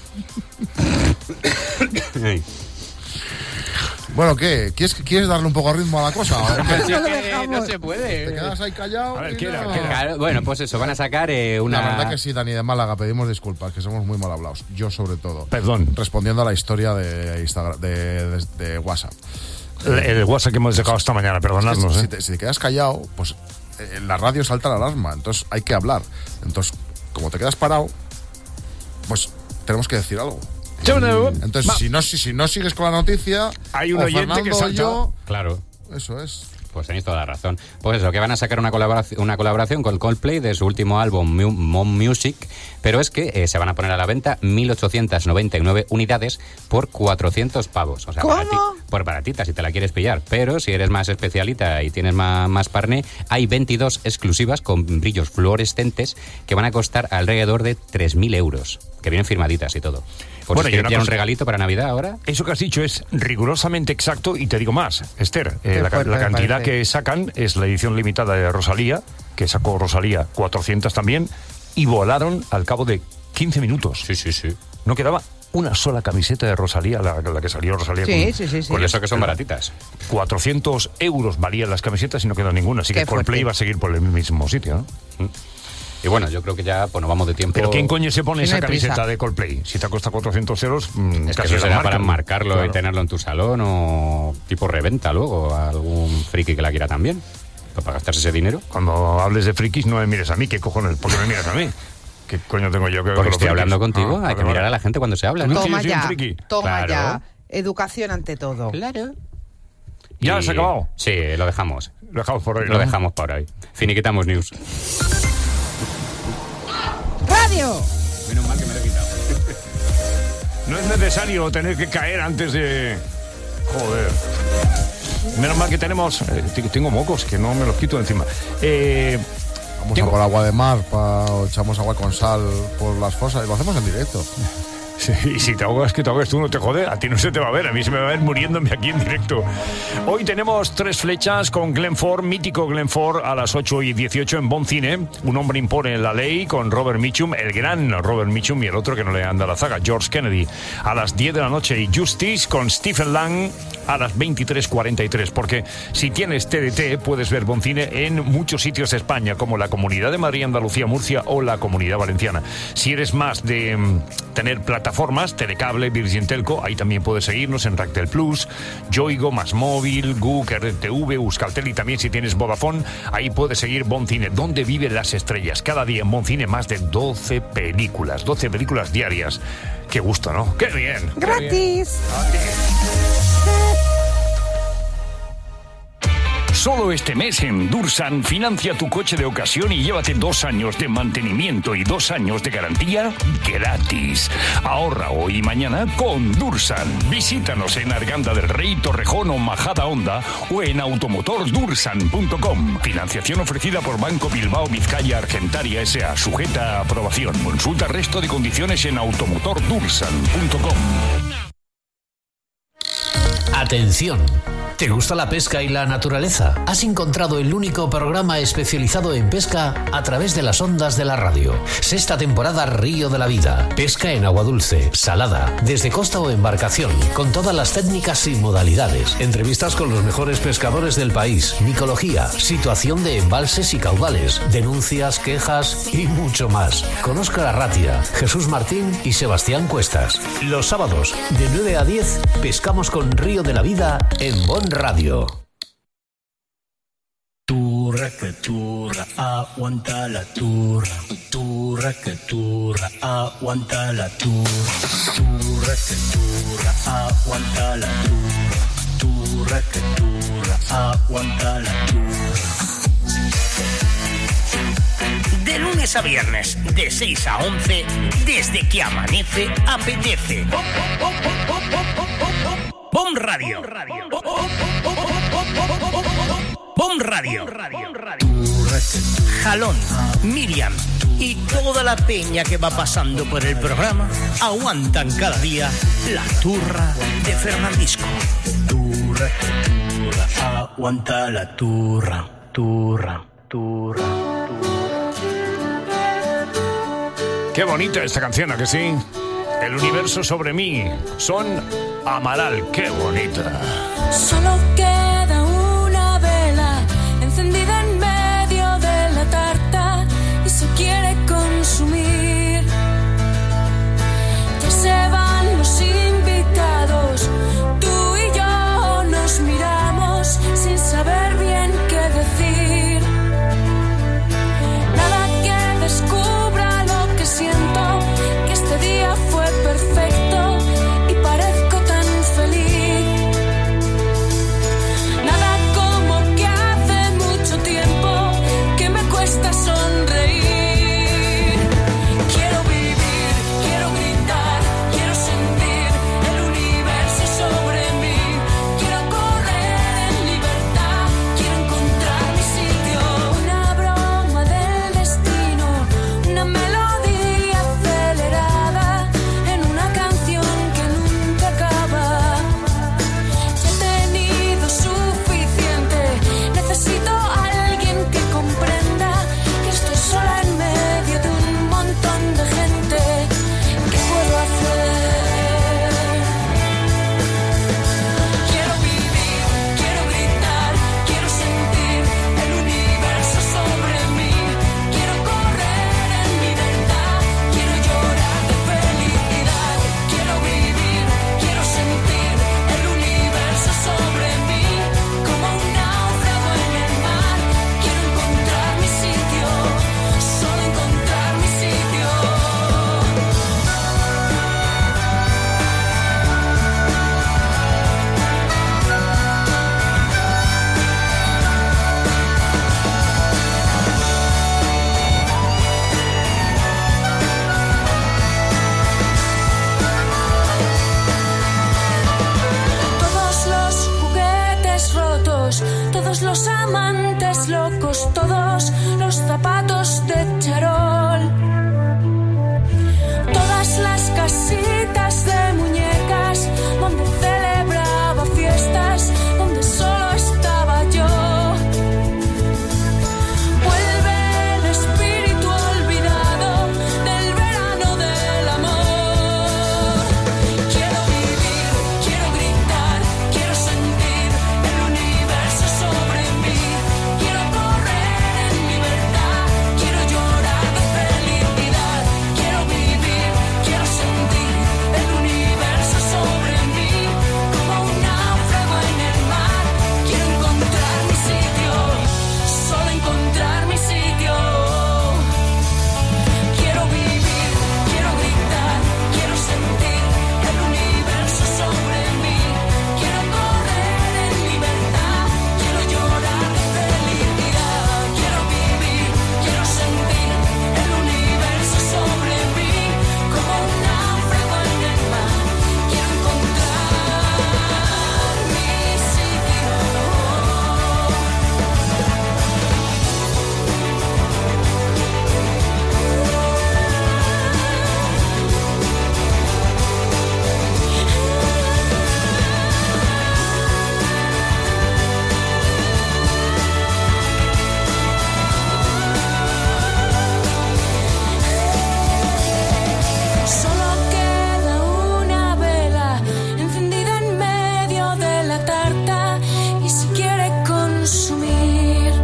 Bueno, ¿qué? ¿Quieres, ¿Quieres darle un poco de ritmo a la cosa? ¿O qué? Sí, que no se puede. ¿Te quedas ahí callado? A ver, y ¿qué era? no? ¿Qué era? Claro, bueno, pues eso, van a sacar eh, una... La verdad que sí, Dani de Málaga, pedimos disculpas, que somos muy mal hablados. Yo sobre todo. Perdón. Respondiendo a la historia de Instagram, de, de, de WhatsApp. El, el WhatsApp que hemos dejado esta mañana, perdonadnos. si, ¿eh? te, si te quedas callado, pues eh, en la radio salta la alarma, entonces hay que hablar. Entonces, como te quedas parado, pues tenemos que decir algo. Entonces, Va. si no, si, si no sigues con la noticia, Hay un o oyente Fernando que o salta. yo, Claro. eso es. Pues tenéis toda la razón. Pues eso, que van a sacar una colaboración, una colaboración con Coldplay de su último álbum Mu- Mom Music, pero es que eh, se van a poner a la venta mil ochocientas noventa y nueve unidades por cuatrocientos pavos. O sea, ¿Cómo? barati- por baratita si te la quieres pillar. Pero si eres más especialita y tienes más, más parné, hay veintidós exclusivas con brillos fluorescentes que van a costar alrededor de tres mil euros, que vienen firmaditas y todo. Por Bueno, si y quieres una pillar un cosa- regalito para Navidad ahora. Eso que has dicho es rigurosamente exacto y te digo más, Esther. eh, Qué la, ca- fuerte la me cantidad parece. que sacan es la edición limitada de Rosalía, que sacó Rosalía cuatrocientas también, y volaron al cabo de quince minutos. Sí, sí, sí. No quedaba una sola camiseta de Rosalía, la, la que salió Rosalía. Sí, con, sí, sí, sí. Por eso que son baratitas. cuatrocientos euros valían las camisetas y no quedó ninguna. Así Qué que Coldplay fuerte. va a seguir por el mismo sitio, ¿no? Y bueno, yo creo que ya pues, nos vamos de tiempo. Pero ¿quién coño se pone Sí, no esa hay camiseta prisa. de Coldplay? Si te cuesta cuatrocientos euros, mm, Es que casi eso la será marca. para marcarlo Claro. y tenerlo en tu salón o tipo reventa luego a algún friki que la quiera también. Pues para gastarse ese dinero. Cuando hables de frikis, no me mires a mí. ¿Qué cojones? ¿Por qué me miras a mí? ¿Qué coño tengo yo que ver con Porque los estoy frikis? hablando contigo, Ah, hay vale, que mirar vale. a la gente cuando se habla, ¿no? ¿Tú Toma soy un ya, friki? toma Claro. ya. Educación ante todo. Claro. ¿Ya Y- se ha acabado? Sí, lo dejamos. Lo dejamos por hoy, Lo ¿no? dejamos para hoy. Finiquitamos news. ¡Radio! Menos mal que me lo he quitado. No es necesario tener que caer antes de... Joder. Menos mal que tenemos... eh, t- tengo mocos, que no me los quito de encima. Eh, Vamos Tengo- a por agua de mar, pa, o echamos agua con sal por las fosas y lo hacemos en directo. sí, y si te ahogas, que te ahogues tú, no te jode. A ti no se te va a ver, a mí se me va a ver muriéndome aquí en directo. Hoy tenemos tres flechas con Glenn Ford, mítico Glenn Ford, a las ocho y dieciocho en Bon Cine. Un hombre impone la ley con Robert Mitchum, el gran Robert Mitchum, y el otro que no le anda la zaga, George Kennedy. A las diez de la noche y Justice con Stephen Lang a las veintitrés cuarenta y tres. Porque si tienes T D T, puedes ver Bon Cine en muchos sitios de España, como la Comunidad de Madrid, Andalucía, Murcia o la Comunidad Valenciana. Si eres más de mm, tener plataformas, Telecable, Virgin Telco, ahí también puedes seguirnos en Ractel Plus, Yoigo, Más Móvil, Guk, R T V, Euskaltel, y también si tienes Vodafone, ahí puedes seguir Bon Cine, donde viven las estrellas. Cada día en Bon Cine más de doce películas, doce películas diarias. Qué gusto, ¿no? ¡Qué bien! qué bien. ¡Gratis! Solo este mes en Dursan financia tu coche de ocasión y llévate dos años de mantenimiento y dos años de garantía gratis. Ahorra hoy y mañana con Dursan. Visítanos en Arganda del Rey, Torrejón o Majada Honda o en automotor dursan punto com. Financiación ofrecida por Banco Bilbao Vizcaya Argentaria S A. Sujeta a aprobación. Consulta resto de condiciones en automotor dursan punto com. Atención. ¿Te gusta la pesca y la naturaleza? Has encontrado el único programa especializado en pesca a través de las ondas de la radio. Sexta temporada Río de la Vida. Pesca en agua dulce, salada, desde costa o embarcación, con todas las técnicas y modalidades. Entrevistas con los mejores pescadores del país, micología, situación de embalses y caudales, denuncias, quejas y mucho más. Con Óscar Arratia, Jesús Martín y Sebastián Cuestas. Los sábados, de nueve a diez, pescamos con Río de la Vida en Bon Radio. Turra que turra, aguanta la turra. Turra que turra, aguanta la turra. Turra que turra, aguanta la turra. Turra que turra, aguanta la turra. De lunes lunes a viernes, de seis a once, desde que amanece, apetece. Bom Radio. Bom Radio. Jalón, Miriam y toda la peña que va pasando por el programa aguantan cada día la turra de Fernandisco. Turra, turra, aguanta la turra, turra, turra. Qué bonita esta canción, ¿a que sí? El universo sobre mí. Son Amaral, qué bonita. Solo queda una vela encendida en medio de la tarta y se quiere consumir. Ya se van los invitados, tú y yo nos miramos sin saber bien qué decir. Nada que descubra lo que siento, que este día fue perfecto y parezco tan feliz. Nada como que hace mucho tiempo que me cuesta sonreír. Quiero vivir, quiero gritar, quiero sentir el universo sobre mí. Quiero correr en libertad, quiero encontrar mi sitio. Una broma del destino, una melodía acelerada en una canción que nunca acaba. Ya he tenido suficiente, necesito a alguien que comprenda que estoy sola en medio de un montón de gente. ¿Qué puedo hacer? Quiero vivir, quiero gritar, quiero sentir el universo sobre mí. Quiero correr en libertad, quiero llorar de felicidad. Quiero vivir, quiero sentir el universo sobre mí. Como un náufrago en el mar, quiero encontrar mi sitio, solo encontrar mi sitio. Todos los juguetes rotos, todos los amantes locos, todos los zapatos de charol, todas las casitas de muñecas donde celebraba fiestas, donde solo estaba yo. Vuelve el espíritu olvidado del verano del amor. Quiero vivir, quiero gritar, quiero sentir el universo sobre mí. Quiero correr en libertad, quiero llorar de felicidad. Quiero vivir, quiero sentir el universo sobre mí. Como un náufrago en el mar, quiero encontrar mi sitio, solo encontrar mi sitio. Quiero vivir, quiero gritar, quiero sentir el universo sobre mí. Quiero correr en libertad, quiero llorar de felicidad. Quiero vivir, quiero sentir el universo sobre mí. Como un náufrago en el mar, quiero encontrar mi sitio. Solo queda una vela encendida en medio de la tarta y se quiere consumir.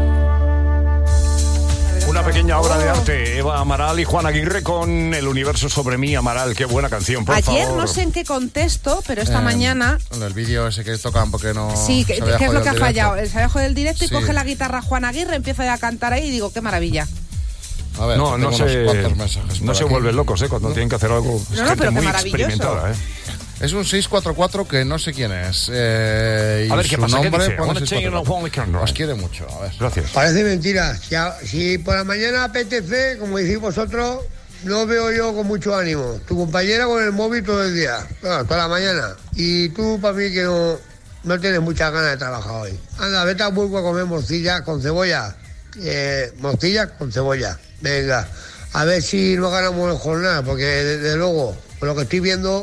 Una pequeña obra de arte. Eva Amaral y Juan Aguirre con El universo sobre mí. Amaral, qué buena canción, por Ayer favor. no sé en qué contexto, pero esta Eh, mañana En el vídeo ese que tocan porque no. sí, se ¿qué, había qué es lo jodido que ha el fallado? directo. El salvaje del directo y Sí. coge la guitarra Juan Aguirre, empieza ya a cantar ahí y digo, qué maravilla. A ver, No, no tengo unos se, cuantos mensajes no por se aquí. vuelven locos, ¿eh? Cuando tienen que hacer algo. Es No, no, gente pero qué muy maravilloso. experimentada, ¿eh? Es un seis cuatro cuatro que no sé quién es. Eh, a ver, ¿qué su pasa? Nombre, ¿Qué dice? Os quiere mucho. A ver. Gracias. Parece mentira. Si, a, si por la mañana apetece, como decís vosotros, no veo yo con mucho ánimo. Tu compañera con el móvil todo el día, bueno, toda la mañana. Y tú, para mí, que no, no tienes muchas ganas de trabajar hoy. Anda, vete a Burgo a comer morcillas con cebolla. Eh, morcillas con cebolla. Venga, a ver si no ganamos la jornada, porque desde luego, por lo que estoy viendo...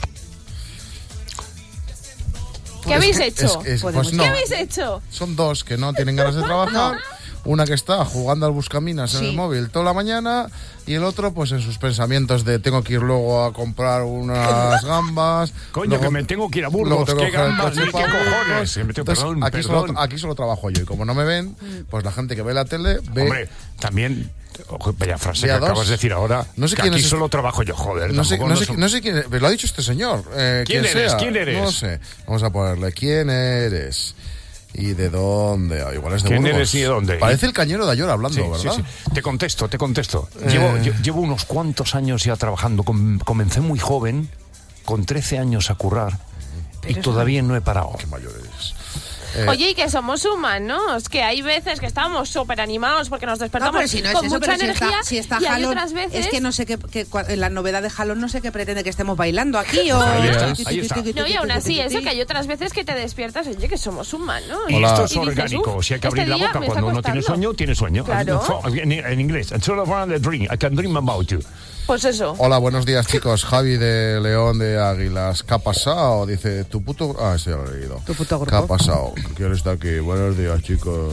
¿Qué habéis hecho? Es, es, pues ¿Qué no, habéis hecho? son dos que no tienen ganas de trabajar. No. Una que está jugando al buscaminas en Sí. el móvil toda la mañana y el otro pues en sus pensamientos de tengo que ir luego a comprar unas gambas. Coño, luego, que me tengo que ir a Burgos, tengo qué que coger el gambas, coche ni para qué Burgos. cojones. Entonces, Entonces, aquí, perdón. Solo, aquí solo trabajo yo y como no me ven, pues la gente que ve la tele ve... Hombre, también... Ojo, vaya frase Vea que dos. acabas de decir ahora. No sé que quién aquí es solo este- trabajo yo, joder. No sé, tampoco no, no sé, son- no sé quién es, pero lo ha dicho este señor. Eh, ¿Quién quien eres? sea. ¿Quién eres? No lo sé. Vamos a ponerle, ¿quién eres? ¿Y de dónde? Ah, igual es de ¿Quién Burgos. eres y de dónde? Parece el cañero de Ayora hablando, Sí, ¿verdad? sí, sí. Te contesto, te contesto. Eh. Llevo, lle- llevo unos cuantos años ya trabajando. Com- comencé muy joven, con trece años a currar, y todavía no he parado. Qué mayor eres. Oye, y que somos humanos, que hay veces que estamos súper animados porque nos No, despertamos pero si no es con eso, mucha pero si energía está, si está y hay Jalón, otras veces... es que no sé qué, que, cua- en la novedad de Jalón no sé qué pretende que estemos bailando aquí o... Ahí está, ahí está. No, y aún así, eso que hay otras veces que te despiertas, oye, que somos humanos. Y esto es Y dices, orgánico. "Uf, Si hay que abrir este la día boca me está cuando uno tiene costando". sueño, tiene sueño. Claro. En, en inglés. And sort of want to dream. I can dream about you. Pues eso. Hola, buenos días, chicos. Javi de León de Águilas. ¿Qué ha pasado? Dice, tu puto... Ah, sí, lo he leído. Tu puto ¿Qué ha grupo. pasado? ¿Quién está aquí? Buenos días, chicos.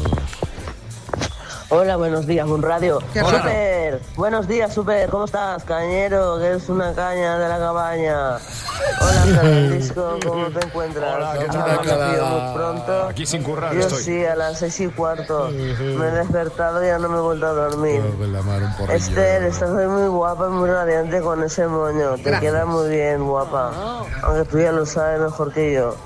Hola, buenos días, un radio. Qué raro. Super, buenos días, Super, ¿cómo estás? Cañero, que es una caña de la cabaña. Hola, Francisco, ¿cómo te encuentras? Hola, ¿qué ¿Has tal? amanecido muy pronto? Aquí sin currar Yo estoy. sí, a las seis y cuarto. Me he despertado y ya no me he vuelto a dormir. La mar, un porrillo. Esther, estás hoy muy guapa y muy radiante con ese moño. Te Gracias. queda muy bien, guapa. Aunque tú ya lo sabes mejor que yo.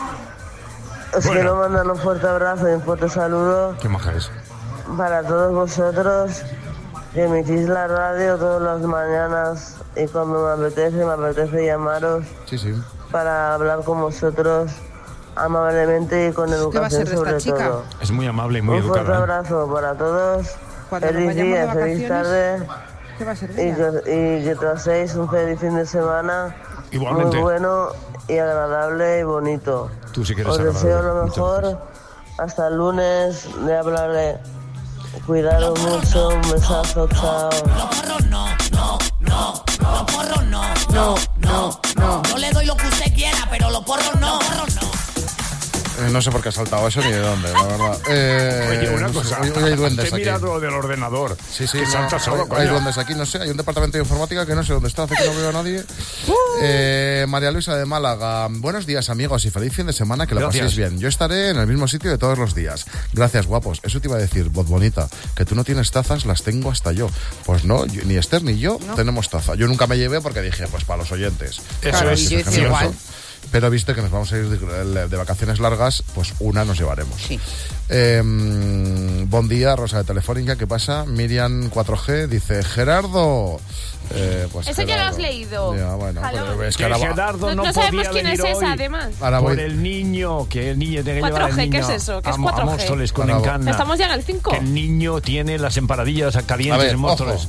Os Bueno. quiero mandar un fuerte abrazo y un fuerte saludo ¿Qué maja es? para todos vosotros que emitís la radio todas las mañanas y cuando me apetece, me apetece llamaros Sí, sí. para hablar con vosotros amablemente y con ¿Qué va a educación ser de sobre esta chica? todo. Es muy amable y muy Un fuerte educada. ¿eh? abrazo para todos. Cuando nos Feliz vayamos de día, feliz vacaciones, tarde ¿Qué va a ser de y ella? que, y que paséis un feliz fin de semana Igualmente. muy bueno y agradable y bonito. Tú sí que eres Os deseo agradable. lo Muchas mejor. Hasta el lunes de hablarle. Cuidaros mucho, un besazo, chao. No, no, no, los porros no, no, no, no. No le doy lo que usted quiera, pero los porros no, porros no. Eh, no sé por qué ha saltado eso ni de dónde, la verdad. Eh, Oye, una no sé, cosa. hoy, hoy hay duendes Te he aquí. mirado del ordenador. Sí, sí, Que no, salta solo, hay, coño. hay duendes aquí, no sé. Hay un departamento de informática que no sé dónde está, hace que no veo a nadie. Eh, María Luisa de Málaga. Buenos días, amigos, y feliz fin de semana, que lo Gracias. paséis bien. Yo estaré en el mismo sitio de todos los días. Gracias, guapos. Eso te iba a decir, voz bonita, que tú no tienes tazas, las tengo hasta yo. Pues no, yo- ni Esther ni yo tenemos taza. Yo nunca me llevé porque dije, pues para los oyentes. Eso Claro, es. y yo hice precioso. igual. Pero viste que nos vamos a ir de, de vacaciones largas, pues una nos llevaremos. Sí. Eh, buen día, Rosa de Telefónica, ¿qué pasa? Miriam cuatro G dice, Gerardo. Eh, pues Eso ya lo Gerardo. has leído. Ya, bueno, Jalón. pero es que Que ahora va- Gerardo No, no, no sabemos podía quién venir es esa, hoy además. Ahora Por voy- el niño, que el niño tiene que llevar al cuatro G, niño ¿qué es eso? ¿Qué es a- cuatro G? a Móstoles con Ahora voy- Encana. Estamos ya en el cinco. Que el niño tiene las empanadillas A calientes ver, en Móstoles.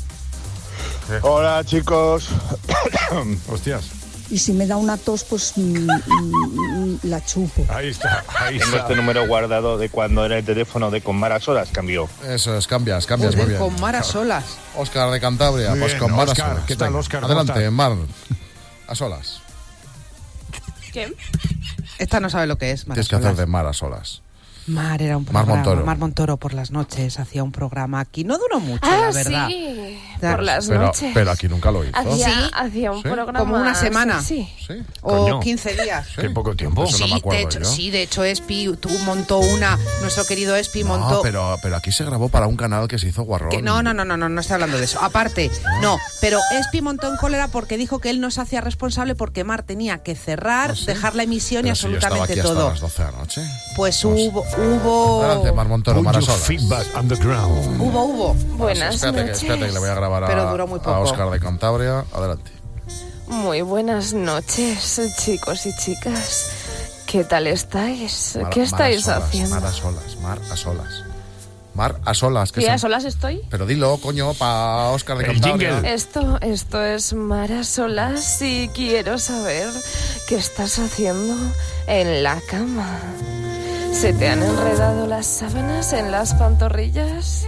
Hola, chicos. Hostias. Y si me da una tos, pues mm, mm, la chupo. Ahí está, ahí Tengo está. este número guardado de cuando era el teléfono de con Mara Solas, cambió. Eso es, cambias, cambias Joder, muy bien. con Mar a solas. Óscar de Cantabria, Muy pues bien, con Mar a Óscar, solas. ¿qué tal, Venga, Óscar? ¿Cómo Adelante, estás? Mar. A solas. ¿Qué? Esta no sabe lo que es, Mar a Tienes que hacer solas. de Mar a solas. Mar era un Mar programa. Montoro. Mar Montoro por las noches hacía un programa aquí. No duró mucho, Ah, la verdad. sí. Claro. Por las Pero, noches. pero aquí nunca lo hizo. Hacía, Sí. hacía un Sí. programa. Como una semana. Sí. ¿Sí? O Coño. quince días. Qué poco tiempo. Eso no Sí, me acuerdo de hecho, yo. sí, de hecho, Espi tú montó una, nuestro querido Espi No, montó. pero, pero aquí se grabó para un canal que se hizo guarrón. Que no, no, no, no, no, no estoy hablando de eso. Aparte, no, pero Espi montó en cólera porque dijo que él no se hacía responsable porque Mar tenía que cerrar, ¿Ah, sí? dejar la emisión Pero y si yo estaba absolutamente aquí hasta todo. las doce de la noche. Pues hubo, hubo, Adelante, Mar Montoro, Put Mar a your solas. feedback underground. hubo, hubo. Buenas espérate, que, noches. espérate que le voy a grabar a, Pero duró muy a poco. Óscar de Cantabria. Adelante. Muy buenas noches, chicos y chicas. ¿Qué tal estáis? Mar, ¿Qué estáis mar a solas, haciendo? Mar a solas, mar a solas. Mar a solas. ¿Y a solas estoy? Pero dilo, coño, para Óscar de El Cantabria. jingle. Esto, esto es Mar a solas y quiero saber qué estás haciendo en la cama. ¿Se te han enredado las sábanas en las pantorrillas?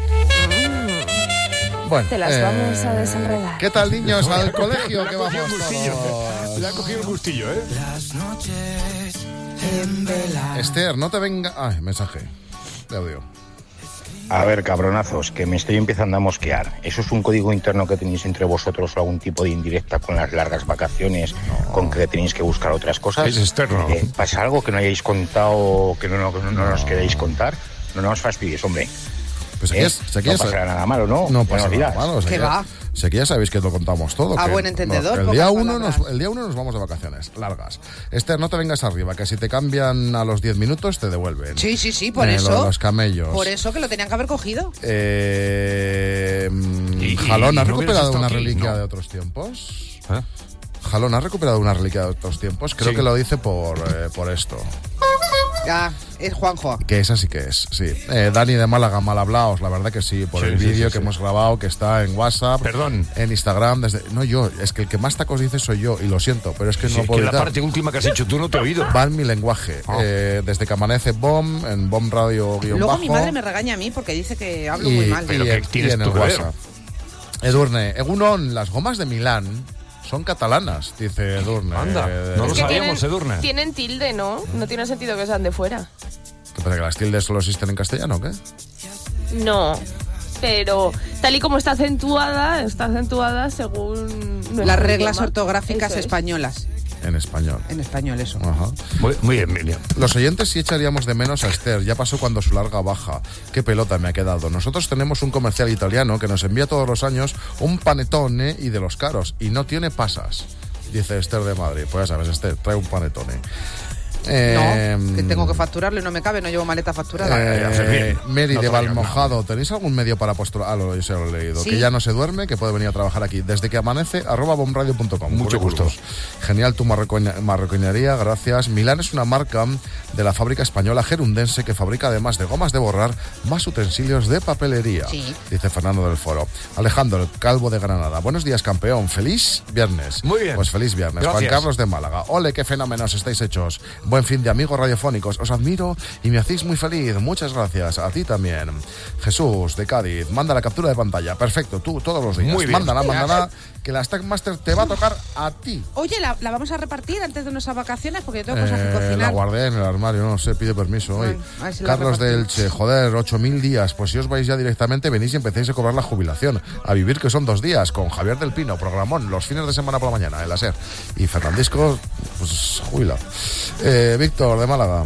Mm. Bueno, Te las eh, vamos a desenredar. ¿Qué tal, niños? Al colegio Le que ha cogido vamos el gustillo. todos. Le ha cogido el gustillo, ¿eh? Las noches en vela. Esther, no te venga... Ay, mensaje de audio. A ver, cabronazos, que me estoy empezando a mosquear. ¿Eso es un código interno que tenéis entre vosotros o algún tipo de indirecta con las largas vacaciones, no. con que tenéis que buscar otras cosas? Es externo. Eh, ¿Pasa algo que no hayáis contado, que no, no, no, no nos queréis contar? No nos fastidies, hombre. Pues aquí ¿Eh? es, si aquí no es, pasará nada malo, ¿no? No pasa Buenos nada días. malo. O sea, ¿Qué que- va? Si aquí ya sabéis que lo contamos todo. A que buen entendedor, no, el, pocas día uno nos, palabras. el día uno nos vamos de vacaciones, largas. Esther, no te vengas arriba, que si te cambian a los diez minutos te devuelven. Sí, sí, sí, por Eh, eso. Lo de los camellos. Por eso que lo tenían que haber cogido. Eh, mm, Y- Jalón, y ¿has no hubieras recuperado estado una aquí, reliquia no. de otros tiempos? ¿Eh? Jalón, ¿has recuperado una reliquia de otros tiempos? Creo Sí. que lo dice por, eh, por esto. Ah, es Juanjo. Que esa sí que es, sí. Eh, Dani de Málaga, mal hablaos, la verdad que sí, por Sí, el sí, vídeo sí, que sí. hemos grabado, que está en WhatsApp, Perdón. en Instagram, desde... No yo, es que el que más tacos dice soy yo, y lo siento, pero es que Sí, no es puedo que la evitar. parte última que has hecho tú no te he oído. Va en mi lenguaje, Ah. eh, desde que amanece BOM, en BOM Radio guión Luego bajo, mi madre me regaña a mí porque dice que hablo y, muy mal. Pero y ¿qué en, tienes y en tú el que ver? WhatsApp. Edurne, Egunon, las gomas de Milán son catalanas, dice Edurne. Anda, Eh, no lo Es que sabíamos, tienen, Edurne. tienen tilde, ¿no? No tiene sentido que sean de fuera. ¿Qué pasa, que las tildes solo existen en castellano o qué? No, pero tal y como está acentuada, está acentuada según nuestro Las reglas idioma. ortográficas Eso es. españolas. En español. En español, eso. Ajá. Muy, muy bien, Miriam. Los oyentes sí echaríamos de menos a Esther, ya pasó cuando su larga baja. Qué pelota me ha quedado. Nosotros tenemos un comercial italiano que nos envía todos los años un panetone y de los caros, y no tiene pasas, dice Esther de Madrid. Pues ya sabes, Esther, trae un panetone. Eh, No, que tengo que facturarlo y no me cabe, no llevo maleta facturada. eh, haces bien. Mary No de te vayas, Valmojado, ¿tenéis algún medio para postular? Ah, lo, yo se lo he leído. Sí. Que ya no se duerme, que puede venir a trabajar aquí. Desde que amanece, arroba bomradio punto com. Mucho gusto. Genial tu marrocoña- marroquinería, gracias. Milán es una marca de la fábrica española gerundense que fabrica, además de gomas de borrar, más utensilios de papelería. Sí. Dice Fernando del Foro. Alejandro, el Calvo de Granada. Buenos días, campeón. Feliz viernes. Muy bien. Pues feliz viernes. Gracias. Juan Carlos de Málaga. Ole, qué fenómenos estáis hechos. Buen fin de amigos radiofónicos. Os admiro y me hacéis muy feliz. Muchas gracias. A ti también. Jesús de Cádiz. Manda la captura de pantalla. Perfecto. Tú todos los días. Muy bien. Mándala, mándala. Que la Stackmaster te va a tocar a ti. Oye, ¿la, la vamos a repartir antes de nuestras vacaciones? Porque yo tengo cosas que Eh, cocinar. la guardé en el armario, no sé, pide permiso hoy. Bueno, a ver si la Carlos de repartimos. Elche, joder, ocho mil días. Pues si os vais ya directamente, venís y empecéis a cobrar la jubilación. A vivir, que son dos días, con Javier del Pino, programón, los fines de semana por la mañana, el ASER. Y Fernandisco, pues jubila. Eh, Víctor, de Málaga.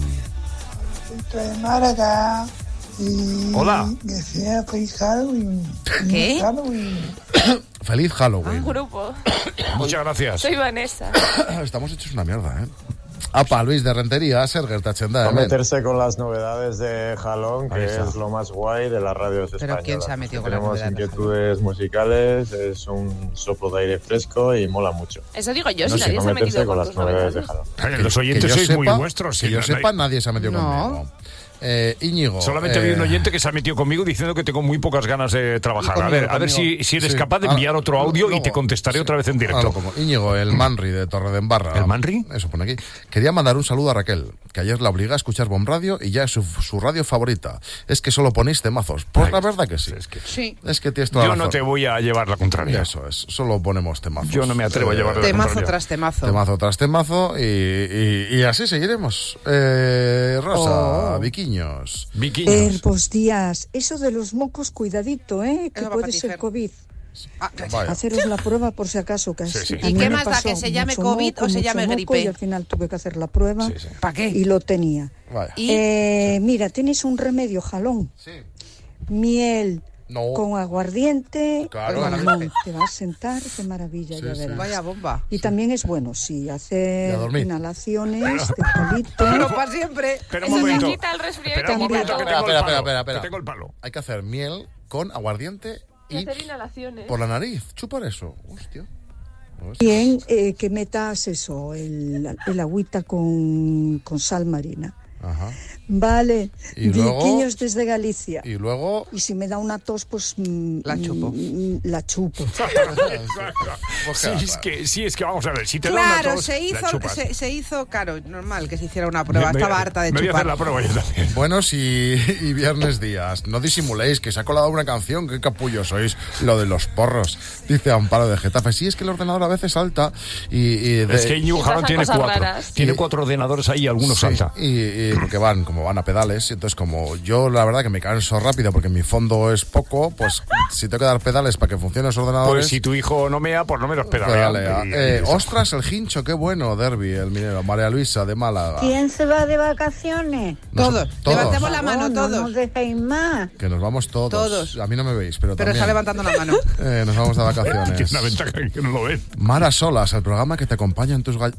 Estoy de Málaga y Hola. que sea feliz Halloween. ¿Qué? Halloween. Feliz Halloween. Un grupo. Muchas gracias. Soy Vanessa. Estamos hechos una mierda, ¿eh? Apa, Luis de Rentería, Serger Tachenda. A meterse con las novedades de Jalón, Ahí que está. es lo más guay de las radios ¿Pero españolas. quién se ha metido con las Tenemos novedades de inquietudes musicales, es un soplo de aire fresco y mola mucho. Eso digo yo, No si sé, nadie no se ha meterse metido con con las tus novedades de novedades. Jalón. Eh, Los oyentes yo sois muy sepa- vuestros. Que sí, yo no- sepa, nadie se ha metido No. conmigo. Eh, Íñigo. Solamente eh, había un oyente que se ha metido conmigo diciendo que tengo muy pocas ganas de trabajar. Y A conmigo, ver, a ver conmigo. si, si eres Sí. capaz de Ah, enviar otro audio y luego- te contestaré sí. otra vez en Ahora lo directo. pongo. Íñigo, el Manri de Torredembarra. ¿El Manri? Eso pone aquí. Quería mandar un saludo a Raquel, que ayer la obliga a escuchar Bomb Radio y ya es su, su radio favorita. Es que solo ponéis temazos. Pues Ay, la verdad que sí. Es que Sí. Es que tienes toda yo la no razón. te voy a llevar la contraria. Eso es, solo ponemos temazos. Yo no me atrevo a Eh, llevar la Temazo contraria. tras temazo. Temazo tras temazo y, y, y así seguiremos. Eh, Rosa, Oh. Viquiños. Viquiños. Eh, pues días, eso de los mocos, cuidadito, ¿eh? Que Eso va puede para ti, ser Fer. COVID. Ah, Vaya. Haceros la prueba por si acaso. Que Sí, así- sí. a ¿Y mí qué me más da pasó que se llame mucho COVID o se mucho llame moco, gripe? Y al final tuve que hacer la prueba Sí, sí. ¿Para qué? y lo tenía. Vaya. ¿Y? Eh, mira, tienes un remedio, jalón. Sí. Miel No. con aguardiente, Claro. con limón. Te vas a sentar, qué maravilla, Sí, ya sí. verás. Vaya bomba. Y también es bueno, sí, Y a hacer dormir. inhalaciones de palito. Pero para siempre. Espera un Eso te momento. quita el resfriado y Espera un te quita momento que todo. tengo el Espera, palo. espera, espera, Que tengo el palo. Hay que hacer miel con aguardiente Y y hacer inhalaciones. por la nariz. Chupar eso. Hostia. Bien, eh, que metas eso, el, el agüita con, con sal marina. Ajá. Vale, Y luego- Viquiños desde Galicia. Y luego... Y si me da una tos, pues... mm, La chupo. mm, La chupo. Sí, es que, sí, es que vamos a ver, si te da una Claro, tos, se la hizo, chupas. se, se hizo, claro, normal que se hiciera una prueba. Me- me- Estaba harta de me voy a chupar. hacer la prueba yo también. Buenos y, y viernes días. No disimuléis, que se ha colado una canción. Qué capullo sois, lo de los porros. Dice Amparo de Getafe. Sí, es que el ordenador a veces salta y... y de- Es que Íñigo Jarón pasan tiene cosas cuatro. raras. Tiene Y- cuatro ordenadores ahí y algunos Sí, salta. y, y porque van, como van a pedales, entonces como yo la verdad que me canso rápido porque mi fondo es poco, pues si tengo que dar pedales para que funcionen los ordenadores... Pues si tu hijo no mea, por lo menos pedalea. pedalea. Y- Eh, y- ostras, el hincho, qué bueno, Derby, el minero. María Luisa de Málaga. ¿Quién se va de vacaciones? Todos. Todos. Levantemos la mano, No, no todos. nos dejéis más. Que nos vamos todos. Todos. A mí no me veis, pero, Pero también. está levantando la mano. Eh, nos vamos de Tiene vacaciones. una ventaja que no lo ven. Mara Solas, el programa que te acompaña en tus gall...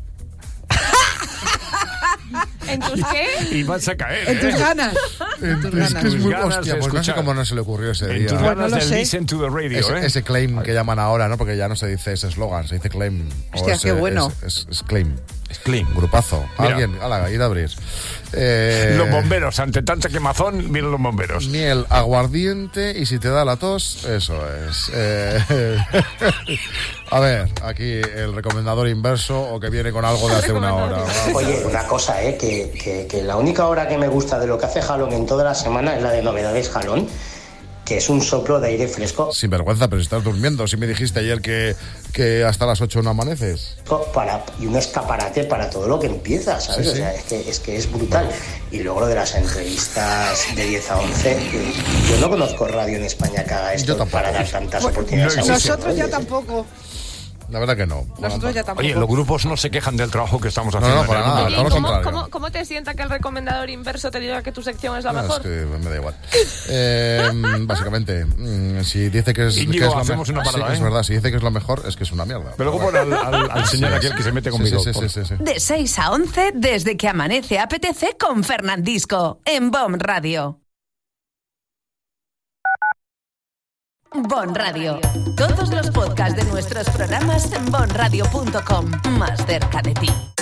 ¿En tus qué? Y vas a caer, En ¿eh? tus ganas. Es tus que es ganas. muy... ganas Hostia, de pues no sé escuchar. cómo no se le ocurrió ese En día. tus Bueno, ganas lo de sé. listen to the radio, Ese, ¿eh? ese claim que llaman ahora, ¿no? Porque ya no se dice ese eslogan, se dice claim. O Hostia, ese- qué bueno. Es, es- es claim. Es clean. Grupazo. Mira. Alguien, ala, ir a abrir. Eh, Los bomberos, ante tanta quemazón, miren los bomberos. Miel, aguardiente y si te da la tos, eso es. Eh, a ver, aquí el recomendador inverso o que viene con algo de hace una hora. Oye, una cosa, ¿eh? Que, que, que la única hora que me gusta de lo que hace Jalón en toda la semana es la de novedades Jalón, que es un soplo de aire fresco Sin vergüenza, pero si estás durmiendo. Si me dijiste ayer que, que hasta las ocho no amaneces. para, y un escaparate para todo lo que empieza, ¿sabes? Sí, O sí. sea, es que, es que es brutal. Y luego lo de las entrevistas de diez a once, que yo no conozco radio en España que haga esto para dar tantas oportunidades a un Nosotros ya ¿no? tampoco. La verdad que no. Nosotros ya tampoco. Oye, los grupos no se quejan del trabajo que estamos No, haciendo. no, en para el nada, mundo. todo lo ¿Cómo, contrario. cómo, cómo te sienta que el recomendador inverso te diga que tu sección es la No, mejor? es que me da igual. Eh, básicamente, mm, si dice que es, Íñigo, que es lo hacemos mejor, una parada, sí, es ¿eh? verdad, si dice que es lo mejor, es que es una mierda. Pero luego pon al, al- al señor aquel que se mete Sí, conmigo. sí, sí, por- sí, sí, sí. De seis a once, desde que amanece A P T C con Fernandisco, en Bon Radio. Bon Radio. Todos los podcasts de nuestros programas en bon radio punto com. Más cerca de ti.